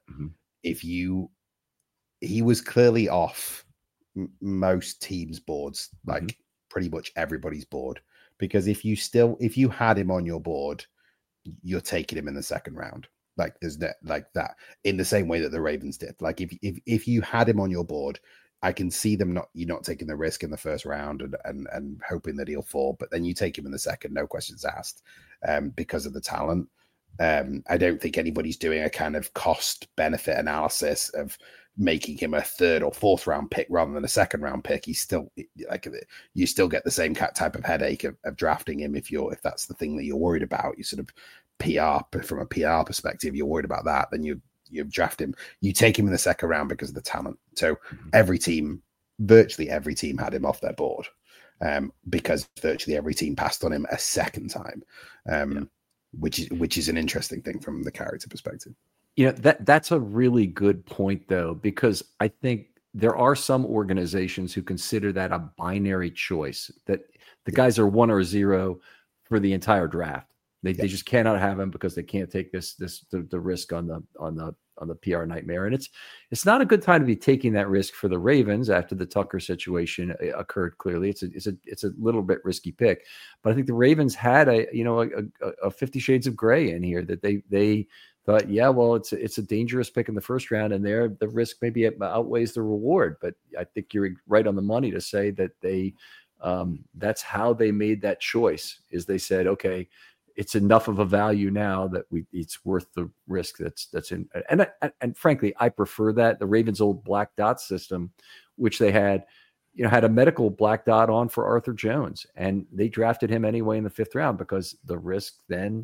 he was clearly off most teams' boards, like pretty much everybody's board. Because if you had him on your board, you're taking him in the second round. Like there's like that in the same way that the Ravens did. Like if you had him on your board, I can see them not taking the risk in the first round and hoping that he'll fall, but then you take him in the second, no questions asked, because of the talent. I don't think anybody's doing a kind of cost benefit analysis of making him a third or fourth round pick rather than a second round pick, he's still like, you still get the same type of headache of drafting him if that's the thing that you're worried about. You sort of from a PR perspective, you're worried about that. Then you draft him, you take him in the second round because of the talent. So virtually every team had him off their board, because virtually every team passed on him a second time, which is an interesting thing from the character perspective. That's a really good point, though, because I think there are some organizations who consider that a binary choice, that the guys are 1 or 0 for the entire draft. They just cannot have him because they can't take the risk on the PR nightmare. And it's not a good time to be taking that risk for the Ravens after the Tucker situation occurred. Clearly, it's a little bit risky pick, but I think the Ravens had a 50 Shades of Gray in here that they thought, it's a dangerous pick in the first round, and the risk maybe outweighs the reward. But I think you're right on the money to say that that's how they made that choice. Is they said, okay, it's enough of a value now that it's worth the risk that's in. And frankly, I prefer that. The Ravens' old black dot system, which they had a medical black dot on for Arthur Jones, and they drafted him anyway in the 5th round because the risk then,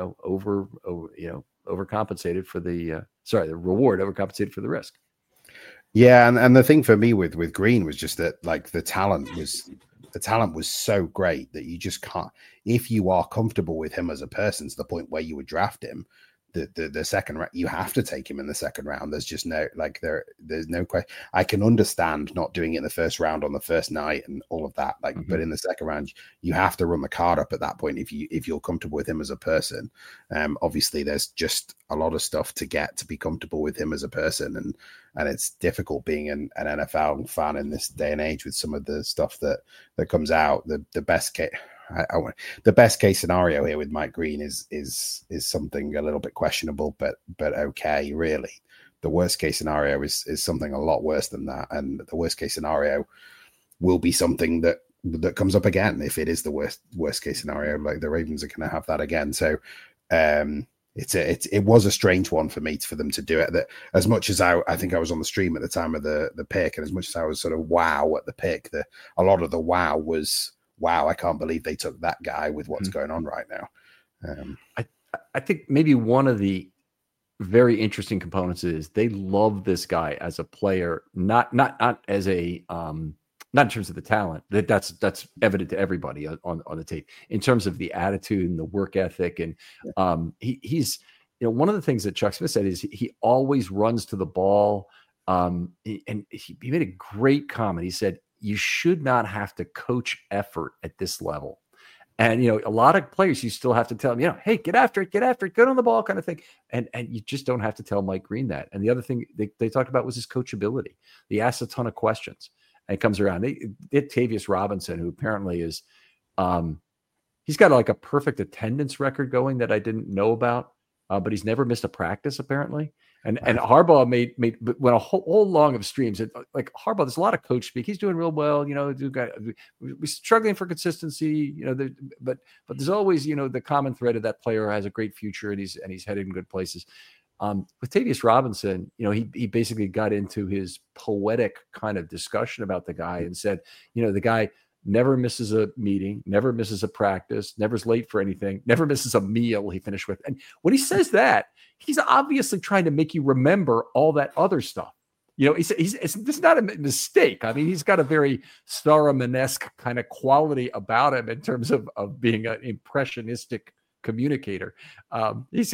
overcompensated for the reward overcompensated for the risk. Yeah, and the thing for me with Green was just that, like, the talent was so great that you just can't, if you are comfortable with him as a person to the point where you would draft him, the second round, you have to take him in the second round. There's just there's no question. I can understand not doing it in the first round on the first night and all of that, but in the second round, you have to run the card up at that point if you're comfortable with him as a person. Obviously, there's just a lot of stuff to get to be comfortable with him as a person, and it's difficult being an NFL fan in this day and age with some of the stuff that comes out. The best case. The best case scenario here with Mike Green is something a little bit questionable, but okay, really. The worst case scenario is something a lot worse than that, and the worst case scenario will be something that comes up again if it is the worst case scenario. Like, the Ravens are going to have that again. So it was a strange one for me for them to do it. That as much as I think I was on the stream at the time of the pick, and as much as I was sort of wow at the pick, a lot of the wow was, wow, I can't believe they took that guy with what's going on right now. I think maybe one of the very interesting components is they love this guy as a player, not as a not in terms of the talent. That's evident to everybody on the tape. In terms of the attitude and the work ethic, and he's one of the things that Chuck Smith said is he always runs to the ball. And he made a great comment. He said, you should not have to coach effort at this level. And, a lot of players, you still have to tell them, hey, get after it, get on the ball kind of thing. And you just don't have to tell Mike Green that. And the other thing they talked about was his coachability. He asked a ton of questions and it comes around. They did Tavius Robinson, who apparently is, he's got like a perfect attendance record going that I didn't know about, but he's never missed a practice apparently. And Harbaugh went a whole long of streams. Like Harbaugh, there's a lot of coach speak. He's doing real well. We're struggling for consistency. But there's always the common thread of that player has a great future and he's headed in good places. With Tavius Robinson, he basically got into his poetic kind of discussion about the guy and said, the guy never misses a meeting, never misses a practice, never's late for anything, never misses a meal, he finished with. And when he says that, he's obviously trying to make you remember all that other stuff. It's not a mistake. I mean, he's got a very Saruman-esque kind of quality about him in terms of being an impressionistic communicator. It's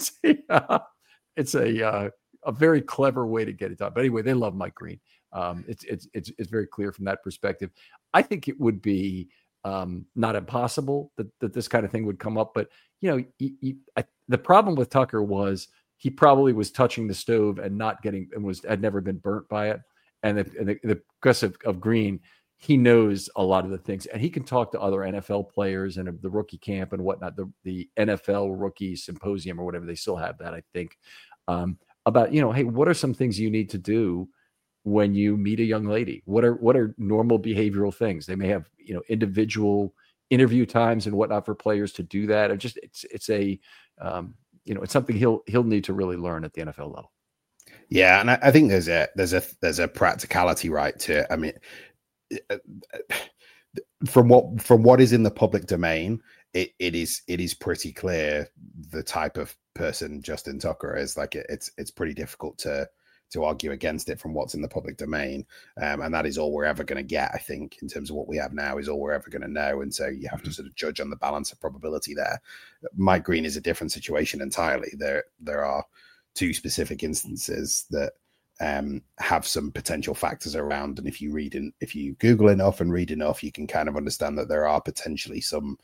a very clever way to get it done. But anyway, they love Mike Green. It's very clear from that perspective. I think it would be not impossible that this kind of thing would come up. But, the problem with Tucker was he probably was touching the stove and had never been burnt by it. And the guess of Green, he knows a lot of the things, and he can talk to other NFL players and the rookie camp and whatnot, the NFL rookie symposium or whatever. They still have that, I think, about, hey, what are some things you need to do when you meet a young lady? What are normal behavioral things? They may have, individual interview times and whatnot for players to do that. It's something he'll need to really learn at the NFL level. Yeah, and I think there's a practicality right to it. I mean, from what is in the public domain, it is pretty clear the type of person Justin Tucker is. Like it's pretty difficult to argue against it from what's in the public domain, and that is all we're ever going to get. I think in terms of what we have now is all we're ever going to know, and so you have to sort of judge on the balance of probability there. Mike Green is a different situation entirely. There are two specific instances that have some potential factors around, and if you Google enough and read enough, you can kind of understand that there are potentially some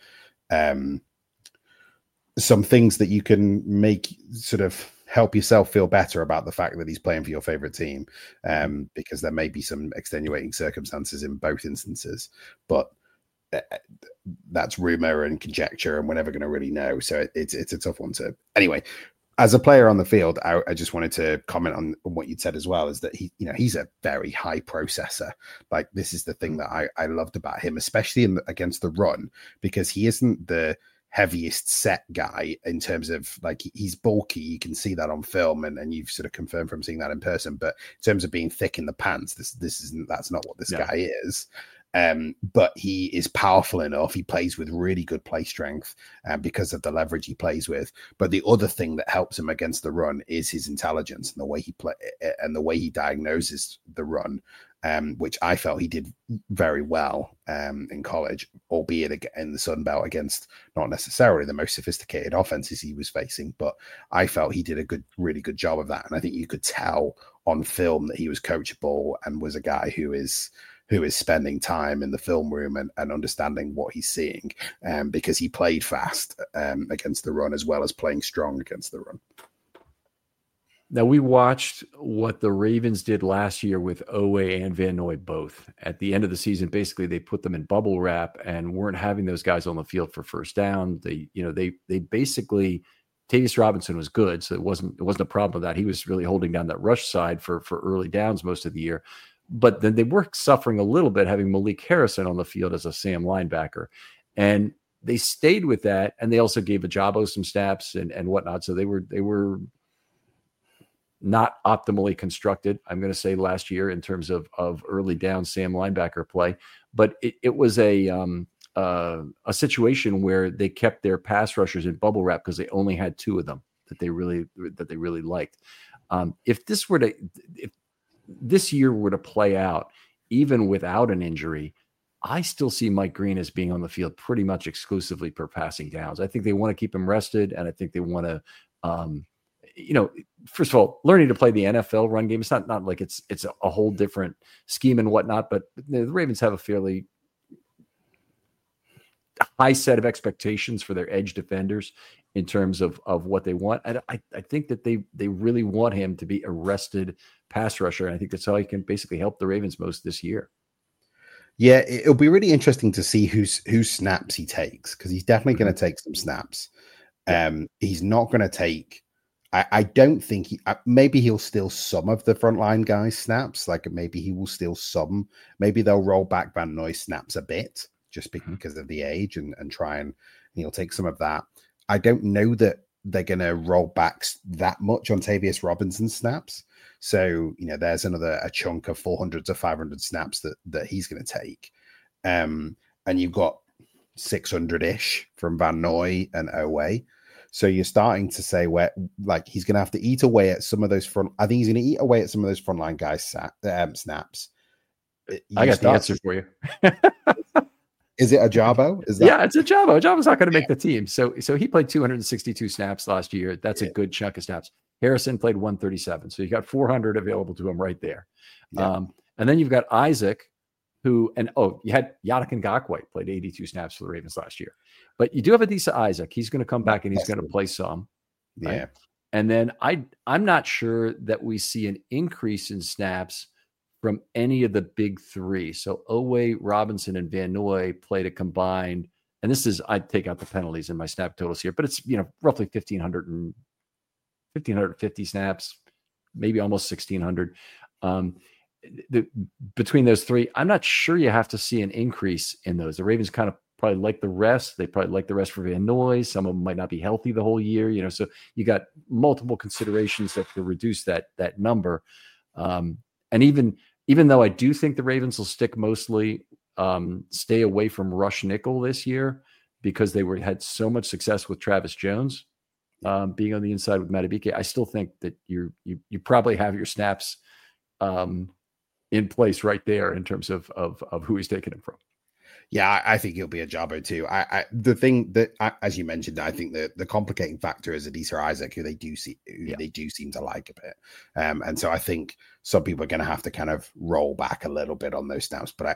things that you can make sort of help yourself feel better about the fact that he's playing for your favorite team, because there may be some extenuating circumstances in both instances, but that's rumor and conjecture, and we're never going to really know. So it's a tough one to. Anyway, as a player on the field, I just wanted to comment on what you'd said as well, is that he's a very high processor. Like, this is the thing that I loved about him, especially against the run, because he isn't the heaviest set guy in terms of, like, he's bulky. You can see that on film, and you've sort of confirmed from seeing that in person. But in terms of being thick in the pants, that's not what this guy is. But he is powerful enough. He plays with really good play strength because of the leverage he plays with. But the other thing that helps him against the run is his intelligence and the way he play and the way he diagnoses the run, which I felt he did very well in college, albeit in the Sun Belt against not necessarily the most sophisticated offenses he was facing. But I felt he did a really good job of that. And I think you could tell on film that he was coachable and was a guy who is spending time in the film room and understanding what he's seeing, because he played fast against the run as well as playing strong against the run. Now, we watched what the Ravens did last year with Oweh and Van Noy both. At the end of the season, basically, they put them in bubble wrap and weren't having those guys on the field for first down. They basically, Tavius Robinson was good, so it wasn't a problem with that. He was really holding down that rush side for early downs most of the year. But then they were suffering a little bit having Malik Harrison on the field as a Sam linebacker. And they stayed with that. And they also gave Ajabo some snaps and whatnot. So they were not optimally constructed, I'm going to say, last year in terms of early down Sam linebacker play. But it was a situation where they kept their pass rushers in bubble wrap because they only had two of them that they really liked. If this year were to play out, even without an injury, I still see Mike Green as being on the field pretty much exclusively per passing downs. I think they want to keep him rested, and I think they want to, first of all, learning to play the NFL run game. It's not like it's a whole different scheme and whatnot, but the Ravens have a fairly high set of expectations for their edge defenders in terms of what they want. And I think that they really want him to be a rested pass rusher. And I think that's how he can basically help the Ravens most this year. Yeah, it'll be really interesting to see whose snaps he takes, because he's definitely going to take some snaps. He's not going to take, I don't think maybe he'll steal some of the frontline guys' snaps. Like maybe he will steal some, maybe they'll roll back Van Noy snaps a bit just because of the age and try and he'll take some of that. I don't know that they're going to roll back that much on Tavius Robinson snaps. So, there's a chunk of 400 to 500 snaps that he's going to take. And you've got 600-ish from Van Noy and Oweh. So you're starting to say where, like, he's going to have to eat away at some of those I think he's going to eat away at some of those frontline guys' snaps. I got the answer for you. Is it Ajabo? Yeah, it's Ajabo. Ajabo's not going to make the team. So he played 262 snaps last year. That's a good chunk of snaps. Harrison played 137. So you got 400 available to him right there. Yeah. And then you've got Isaac, you had Yannick Ngakoue played 82 snaps for the Ravens last year. But you do have Adisa Isaac. He's going to come back and he's going to play some. Right? Yeah. And then I'm not sure that we see an increase in snaps from any of the big three. So Oweh, Robinson, and Van Noy played a combined, and this is, I take out the penalties in my snap totals here, but it's, roughly 1,550 snaps, maybe almost 1,600. Between those three, I'm not sure you have to see an increase in those. The Ravens kind of probably like the rest. They probably like the rest for Van Noy. Some of them might not be healthy the whole year, so you got multiple considerations that could reduce that number. And even though I do think the Ravens will stick mostly, stay away from rush nickel this year because they had so much success with Travis Jones being on the inside with Madubuike, I still think that you probably have your snaps in place right there in terms of who he's taking him from. Yeah, I think he'll be Ajabo too. The thing that, as you mentioned, I think that the complicating factor is Adisa Isaac, who they do seem to like a bit, and so I think some people are going to have to kind of roll back a little bit on those snaps. But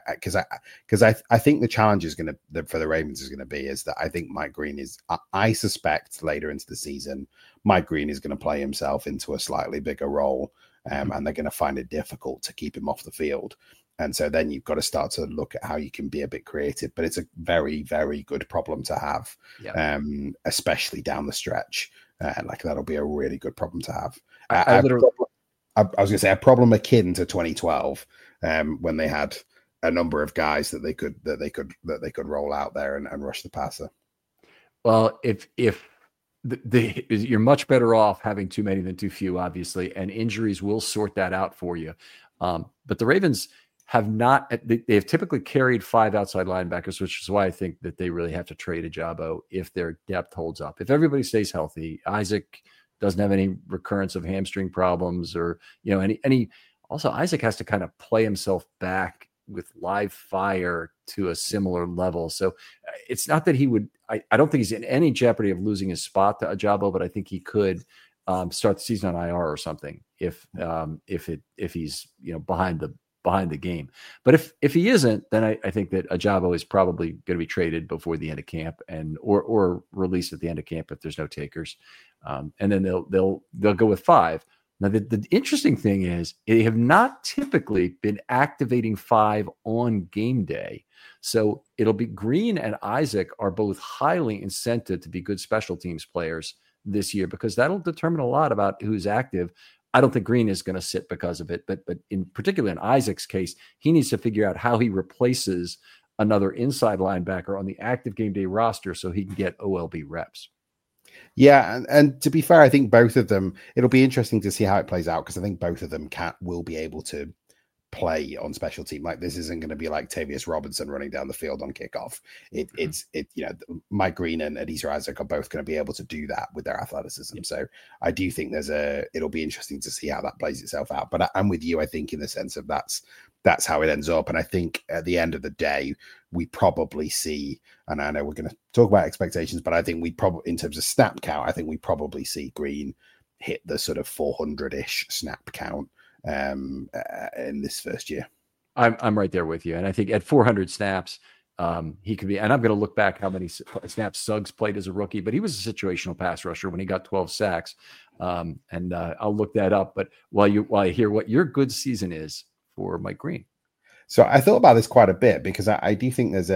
I think the challenge is going to for the Ravens is going to be is that I think Mike Green is. I suspect later into the season, Mike Green is going to play himself into a slightly bigger role, and they're going to find it difficult to keep him off the field. And so then you've got to start to look at how you can be a bit creative, but it's a very, very good problem to have, especially down the stretch. Like that'll be a really good problem to have. I was going to say a problem akin to 2012 when they had a number of guys that they could roll out there and rush the passer. Well, if you're much better off having too many than too few, obviously, and injuries will sort that out for you. But the Ravens they have typically carried 5 outside linebackers, which is why I think that they really have to trade Ajabo if their depth holds up. If everybody stays healthy, Isaac doesn't have any recurrence of hamstring problems or, also Isaac has to kind of play himself back with live fire to a similar level. So it's not that he would, I don't think he's in any jeopardy of losing his spot to Ajabo, but I think he could start the season on IR or something if he's, behind the game. But if he isn't, then I think that Ajabo is probably going to be traded before the end of camp or released at the end of camp if there's no takers. And then they'll go with 5. Now the interesting thing is they have not typically been activating 5 on game day. So it'll be Green and Isaac are both highly incented to be good special teams players this year because that'll determine a lot about who's active. I don't think Green is going to sit because of it, but in particular in Isaac's case, he needs to figure out how he replaces another inside linebacker on the active game day roster so he can get OLB reps. Yeah, and to be fair, I think both of them, it'll be interesting to see how it plays out because I think both of them will be able to play on special team. Like this isn't going to be like Tavius Robinson running down the field on kickoff. It's Mike Green and Adisa Isaac are both going to be able to do that with their athleticism. So I do think it'll be interesting to see how that plays itself out. But I'm with you, I think, in the sense of that's how it ends up. And I think at the end of the day, we probably see, and I know we're going to talk about expectations, but I think we probably, in terms of snap count, I think we probably see Green hit the sort of 400-ish snap count in this first year. I'm right there with you. And I think at 400 snaps, he could be, and I'm going to look back how many snaps Suggs played as a rookie, but he was a situational pass rusher when he got 12 sacks. And I'll look that up. But while I hear what your good season is for Mike Green. So I thought about this quite a bit because I do think there's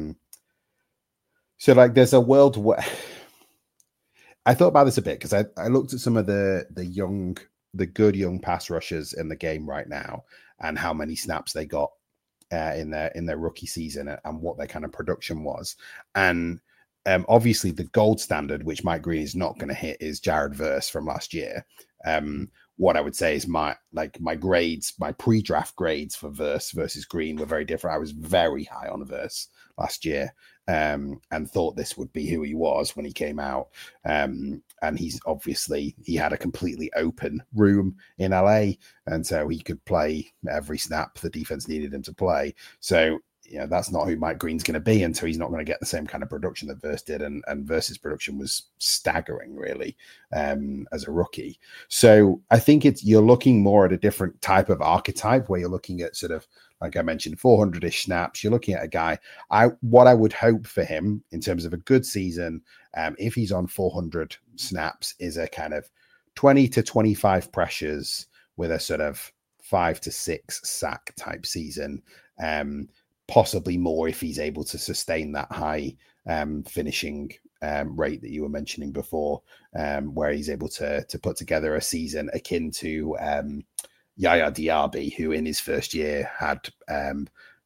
there's a world where I thought about this a bit because I looked at some of the good young pass rushers in the game right now and how many snaps they got in their rookie season and what their kind of production was. And obviously the gold standard, which Mike Green is not going to hit, is Jared Verse from last year. What I would say is my grades, my pre-draft grades for Verse versus Green were very different. I was very high on Verse last year and thought this would be who he was when he came out. And he had a completely open room in LA. And so he could play every snap the defense needed him to play. So, that's not who Mike Green's going to be. And so he's not going to get the same kind of production that Verse did. And Verse's production was staggering, really, as a rookie. So I think you're looking more at a different type of archetype where you're looking at sort of, like I mentioned, 400-ish snaps. You're looking at a guy. What I would hope for him in terms of a good season, if he's on 400 snaps, is a kind of 20 to 25 pressures with a sort of 5 to 6 sack type season. Possibly more if he's able to sustain that high finishing rate that you were mentioning before, where he's able to put together a season akin to Yaya Diaby, who in his first year had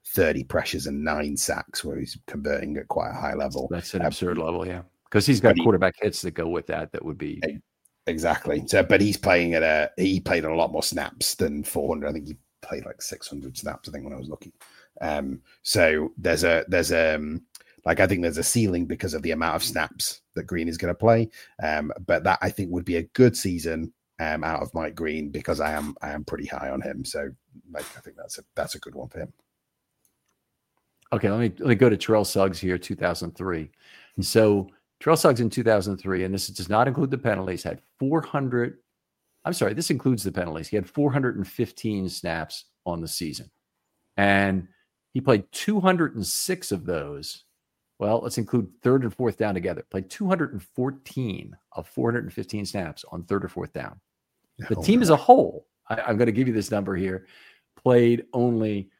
30 pressures and 9 sacks, where he's converting at quite a high level. That's an absurd level, yeah. Because he's got quarterback hits that go with that. That would be exactly. So, but he's playing he played a lot more snaps than 400. I think he played like 600 snaps, I think, when I was looking. So there's I think there's a ceiling because of the amount of snaps that Green is going to play. But that, I think, would be a good season out of Mike Green, because I am pretty high on him. So I think that's a good one for him. Okay, let me go to Terrell Suggs here, 2003. So Terrell Suggs in 2003, and this does not include the penalties, had 400. I'm sorry, this includes the penalties. He had 415 snaps on the season, and he played 206 of those. Well, let's include third and fourth down together. Played 214 of 415 snaps on third or fourth down. The team as a whole, I'm going to give you this number here, played only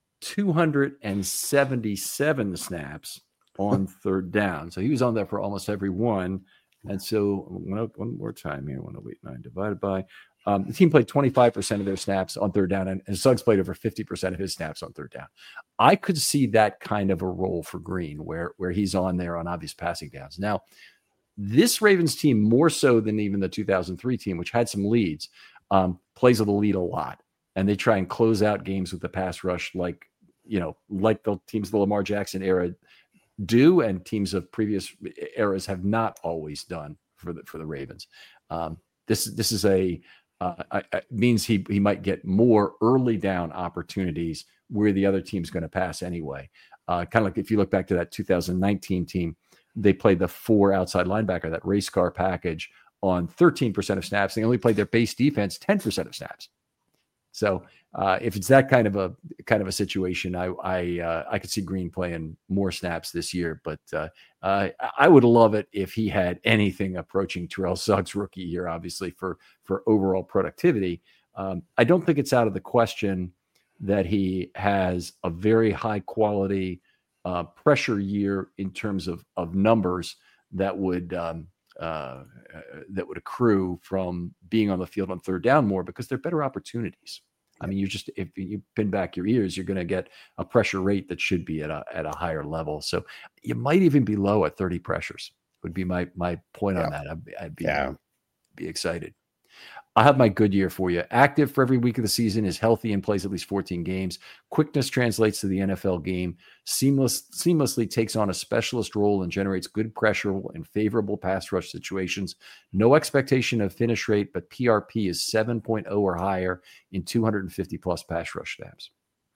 277 snaps on third down. So he was on there for almost every one. And so one more time here, 108.9 divided by. The team played 25% of their snaps on third down, and Suggs played over 50% of his snaps on third down. I could see that kind of a role for Green where he's on there on obvious passing downs. Now, this Ravens team, more so than even the 2003 team, which had some leads, plays with the lead a lot. And they try and close out games with the pass rush like the teams of the Lamar Jackson era do, and teams of previous eras have not always done for the Ravens. This is means he might get more early down opportunities where the other team's going to pass anyway. Kind of like if you look back to that 2019 team, they played the 4 outside linebacker, that race car package, on 13% of snaps. They only played their base defense 10% of snaps. So if it's that kind of a situation, I could see Green playing more snaps this year. But I would love it if he had anything approaching Terrell Suggs' rookie year, obviously for overall productivity. I don't think it's out of the question that he has a very high quality pressure year in terms of numbers that would accrue from being on the field on third down more, because they're better opportunities. I mean, if you pin back your ears, you're going to get a pressure rate that should be at a higher level. So you might even be low at 30 pressures would be my point on that. I'd be excited. I'll have my good year for you. Active for every week of the season, is healthy and plays at least 14 games. Quickness translates to the NFL game. Seamlessly takes on a specialist role and generates good pressure in favorable pass rush situations. No expectation of finish rate, but PRP is 7.0 or higher in 250 plus pass rush snaps.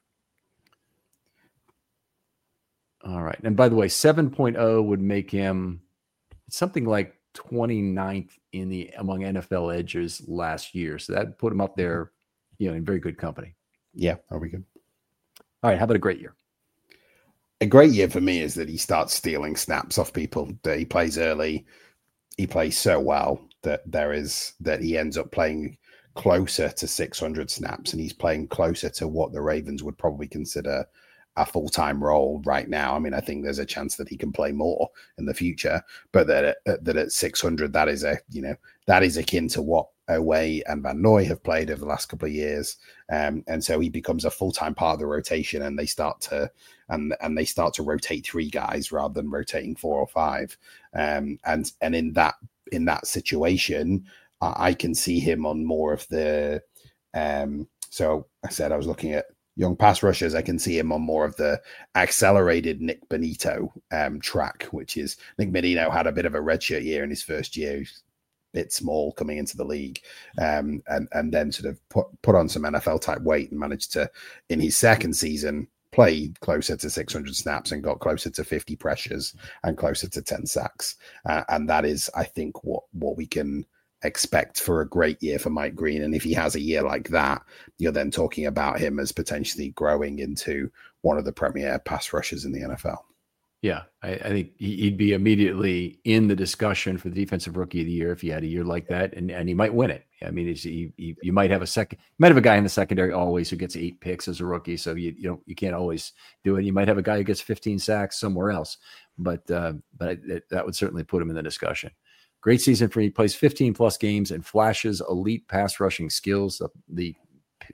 All right. And by the way, 7.0 would make him something like 29th among NFL edges last year. So that put him up there, in very good company. Yeah. Are we good? All right. How about a great year? A great year for me is that he starts stealing snaps off people, that he plays early. He plays so well that he ends up playing closer to 600 snaps, and he's playing closer to what the Ravens would probably consider a full-time role right now. I mean, I think there's a chance that he can play more in the future, but that at 600, that is akin to what Oweh and Van Noy have played over the last couple of years. And so he becomes a full-time part of the rotation, and they start to rotate 3 guys rather than rotating 4 or 5. And in that situation, I can see him on more of the, so I said I was looking at young pass rushers. I can see him on more of the accelerated Nick Bonito track, which is Nick Bonito had a bit of a redshirt year in his first year, bit small coming into the league, and then sort of put on some NFL type weight and managed to, in his second season, play closer to 600 snaps and got closer to 50 pressures and closer to 10 sacks. And that is, I think, what we can expect for a great year for Mike Green. And if he has a year like that, you're then talking about him as potentially growing into one of the premier pass rushers in the NFL. Yeah, I think he'd be immediately in the discussion for the defensive rookie of the year if he had a year like that, and he might win it. I mean, you might have a guy in the secondary always who gets 8 picks as a rookie, so you can't always do it. You might have a guy who gets 15 sacks somewhere else, but that would certainly put him in the discussion. Great season for him. He plays 15 plus games and flashes elite pass rushing skills. The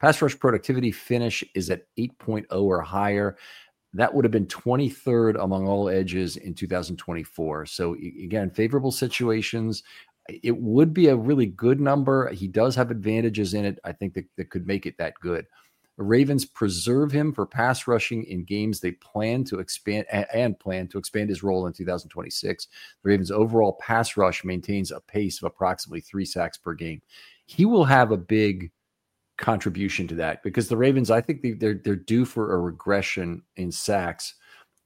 Pass rush productivity finish is at 8.0 or higher. That would have been 23rd among all edges in 2024. So again, favorable situations. It would be a really good number. He does have advantages in it. I think that could make it that good. The Ravens preserve him for pass rushing in games they plan to expand his role in 2026. The Ravens' overall pass rush maintains a pace of approximately 3 sacks per game. He will have a big contribution to that because the Ravens, I think they're due for a regression in sacks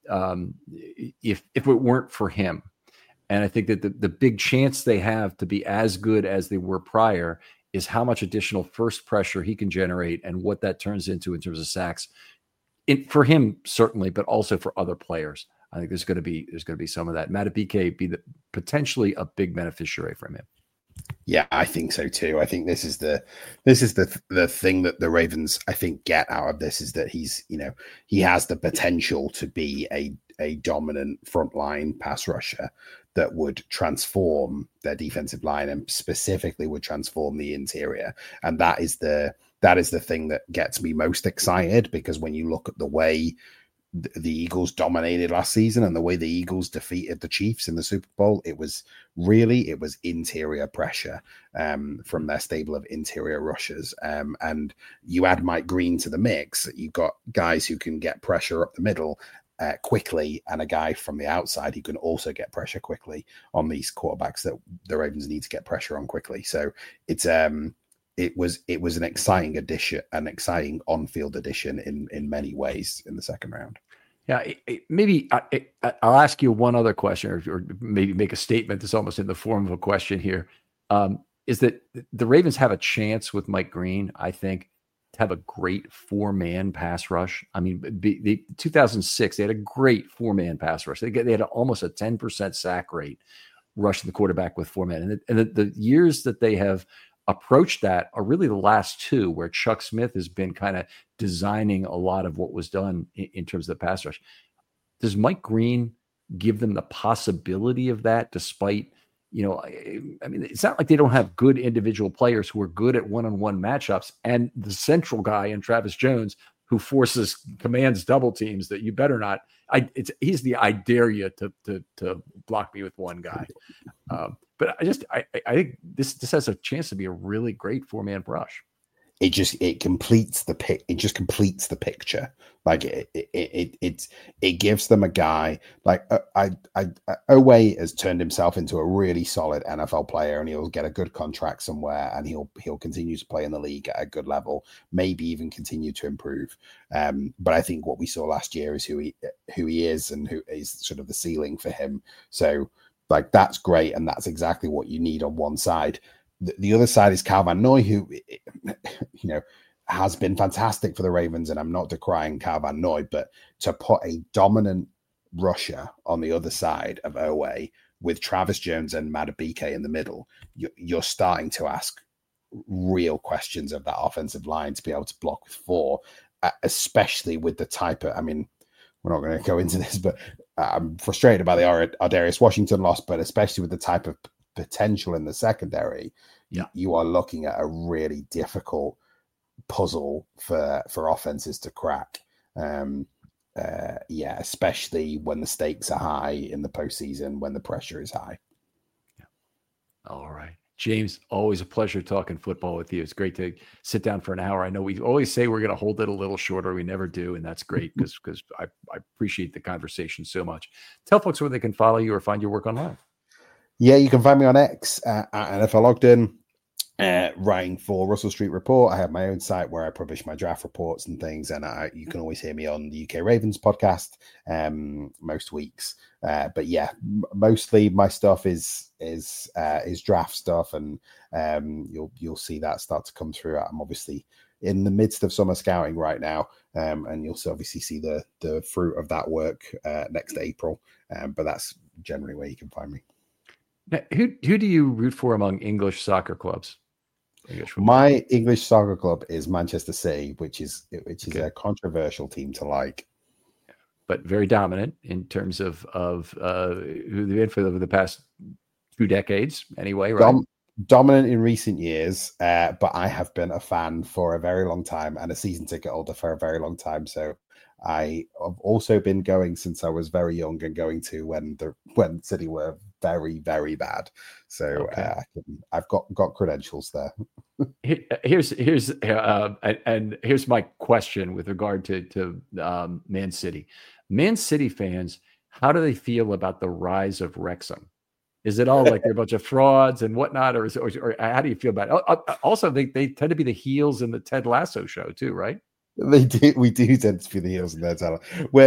if it weren't for him. And I think that the big chance they have to be as good as they were prior is how much additional first pressure he can generate and what that turns into in terms of sacks for him, certainly, but also for other players. I think there's going to be some of that. Madubuike be potentially a big beneficiary from him. Yeah, I think so too. I think this is the thing that the Ravens, I think, get out of this is that he has the potential to be a dominant frontline pass rusher that would transform their defensive line and specifically would transform the interior. And that is the thing that gets me most excited, because when you look at the way the Eagles dominated last season and the way the Eagles defeated the Chiefs in the Super Bowl, it was interior pressure from their stable of interior rushers. And you add Mike Green to the mix, you've got guys who can get pressure up the middle quickly, and a guy from the outside who can also get pressure quickly on these quarterbacks that the Ravens need to get pressure on quickly. So it was an exciting addition, an exciting on-field addition in many ways in the second round. Yeah, maybe I'll ask you one other question, or maybe make a statement that's almost in the form of a question here. Is that the Ravens have a chance with Mike Green, I think, to have a great 4-man pass rush. I mean, the 2006, they had a great 4-man pass rush. They had almost a 10% sack rate rushing the quarterback with 4 men. And the years that they have approached that are really the last 2, where Chuck Smith has been kind of designing a lot of what was done in terms of the pass rush. Does Mike Green give them the possibility of that, despite, I mean, it's not like they don't have good individual players who are good at one-on-one matchups, and the central guy in Travis Jones who commands double teams that you better not. He's the I dare you to block me with one guy. But I think this has a chance to be a really great 4-man rush. It completes the pic. It just completes the picture. Like it gives them a guy like Oweh has turned himself into a really solid NFL player, and he'll get a good contract somewhere, and he'll continue to play in the league at a good level, maybe even continue to improve. But I think what we saw last year is who he is and who is sort of the ceiling for him. So like that's great, and that's exactly what you need on one side. The other side is Kyle Van Noy, who, has been fantastic for the Ravens, and I'm not decrying Kyle Van Noy, but to put a dominant rusher on the other side of Oweh with Travis Jones and Madubuike in the middle, you're starting to ask real questions of that offensive line to be able to block with 4, especially with the type of, I mean, we're not going to go into this, but I'm frustrated by the Ardarius Washington loss, but especially with the type of potential in the secondary, you are looking at a really difficult puzzle for offenses to crack. Especially when the stakes are high in the postseason, when the pressure is high. Yeah. All right, James, always a pleasure talking football with you. It's great to sit down for an hour. I know we always say we're going to hold it a little shorter. We never do, and that's great because I appreciate the conversation so much. Tell folks where they can follow you or find your work online. Yeah, you can find me on X at NFL Ogden, writing for Russell Street Report. I have my own site where I publish my draft reports and things, and you can always hear me on the UK Ravens podcast most weeks. But yeah, mostly my stuff is draft stuff, and you'll see that start to come through. I'm obviously in the midst of summer scouting right now, and you'll obviously see the fruit of that work next April. But that's generally where you can find me. Now, who do you root for among English soccer clubs? My English soccer club is Manchester City, which is a controversial team to like, but very dominant in terms of who they've been for the past 2 decades. Anyway, right? dominant in recent years, but I have been a fan for a very long time and a season ticket holder for a very long time. So I have also been going since I was very young and going to when City were very, very bad. So I've got credentials there. Here's my question with regard to Man City. Man City fans, how do they feel about the rise of Wrexham? Is it all like they're a bunch of frauds and whatnot, or how do you feel about it? Also, they tend to be the heels in the Ted Lasso show too, right? They do. We do tend to be the heels in their talent.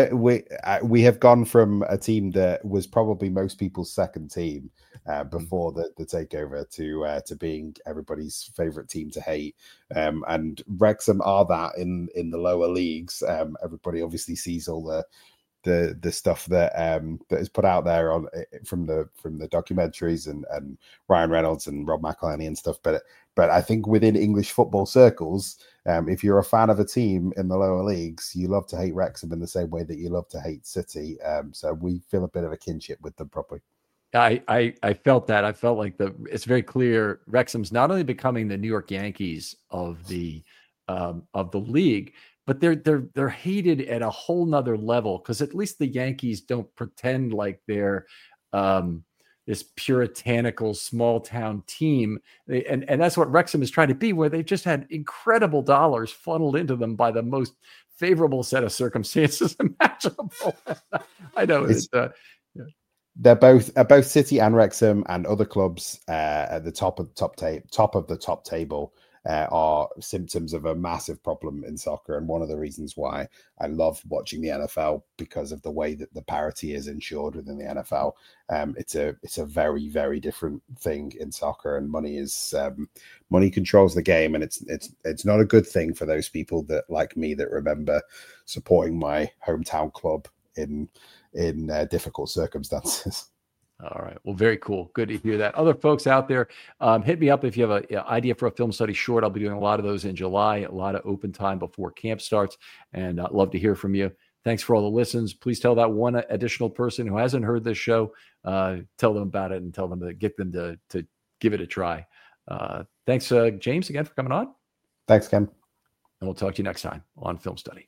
We have gone from a team that was probably most people's second team before the takeover to being everybody's favorite team to hate. And Wrexham are that in the lower leagues. Everybody obviously sees all the stuff that is put out there on from the documentaries and Ryan Reynolds and Rob McElhenney and stuff. But I think within English football circles, if you're a fan of a team in the lower leagues, you love to hate Wrexham in the same way that you love to hate City. So we feel a bit of a kinship with them, probably. I felt that. I felt like it's very clear Wrexham's not only becoming the New York Yankees of the league, but they're hated at a whole nother level, because at least the Yankees don't pretend like they're this puritanical small town team. And that's what Wrexham is trying to be, where they've just had incredible dollars funneled into them by the most favorable set of circumstances imaginable. I know they're both City and Wrexham and other clubs at the top of the top table are symptoms of a massive problem in soccer, and one of the reasons why I love watching the NFL, because of the way that the parity is ensured within the NFL. It's a very, very different thing in soccer, and money controls the game, and it's not a good thing for those people that, like me, that remember supporting my hometown club in difficult circumstances. All right. Well, very cool. Good to hear that. Other folks out there, hit me up if you have an idea for a film study short. I'll be doing a lot of those in July, a lot of open time before camp starts, and I'd love to hear from you. Thanks for all the listens. Please tell that one additional person who hasn't heard this show, tell them about it and tell them to get them to give it a try. Thanks, James, again for coming on. Thanks, Ken. And we'll talk to you next time on Film Study.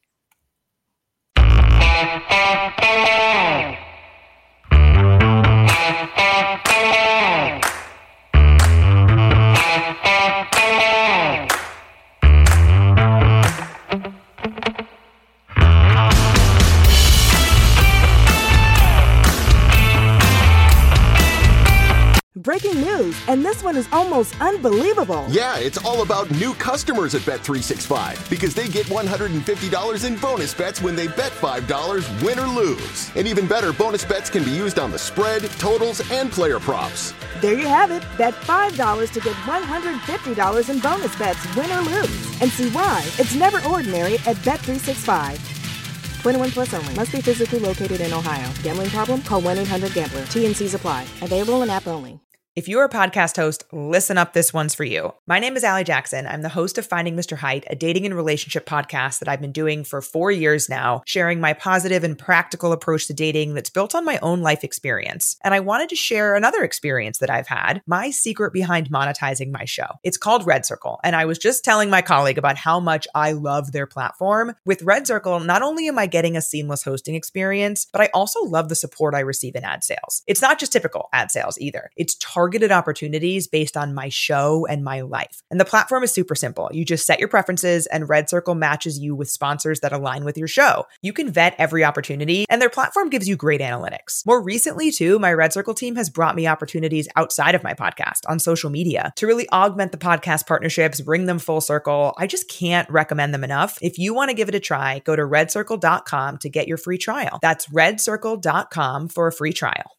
Breaking news, and this one is almost unbelievable. Yeah, it's all about new customers at Bet365, because they get $150 in bonus bets when they bet $5, win or lose. And even better, bonus bets can be used on the spread, totals, and player props. There you have it. Bet $5 to get $150 in bonus bets, win or lose. And see why it's never ordinary at Bet365. 21 plus only. Must be physically located in Ohio. Gambling problem? Call 1-800-GAMBLER. T&Cs apply. Available in app only. If you're a podcast host, listen up, this one's for you. My name is Allie Jackson. I'm the host of Finding Mr. Height, a dating and relationship podcast that I've been doing for 4 years now, sharing my positive and practical approach to dating that's built on my own life experience. And I wanted to share another experience that I've had, my secret behind monetizing my show. It's called Red Circle, and I was just telling my colleague about how much I love their platform. With Red Circle, not only am I getting a seamless hosting experience, but I also love the support I receive in ad sales. It's not just typical ad sales either. It's targeted opportunities based on my show and my life. And the platform is super simple. You just set your preferences, and Red Circle matches you with sponsors that align with your show. You can vet every opportunity, and their platform gives you great analytics. More recently, too, my Red Circle team has brought me opportunities outside of my podcast on social media to really augment the podcast partnerships, bring them full circle. I just can't recommend them enough. If you want to give it a try, go to redcircle.com to get your free trial. That's redcircle.com for a free trial.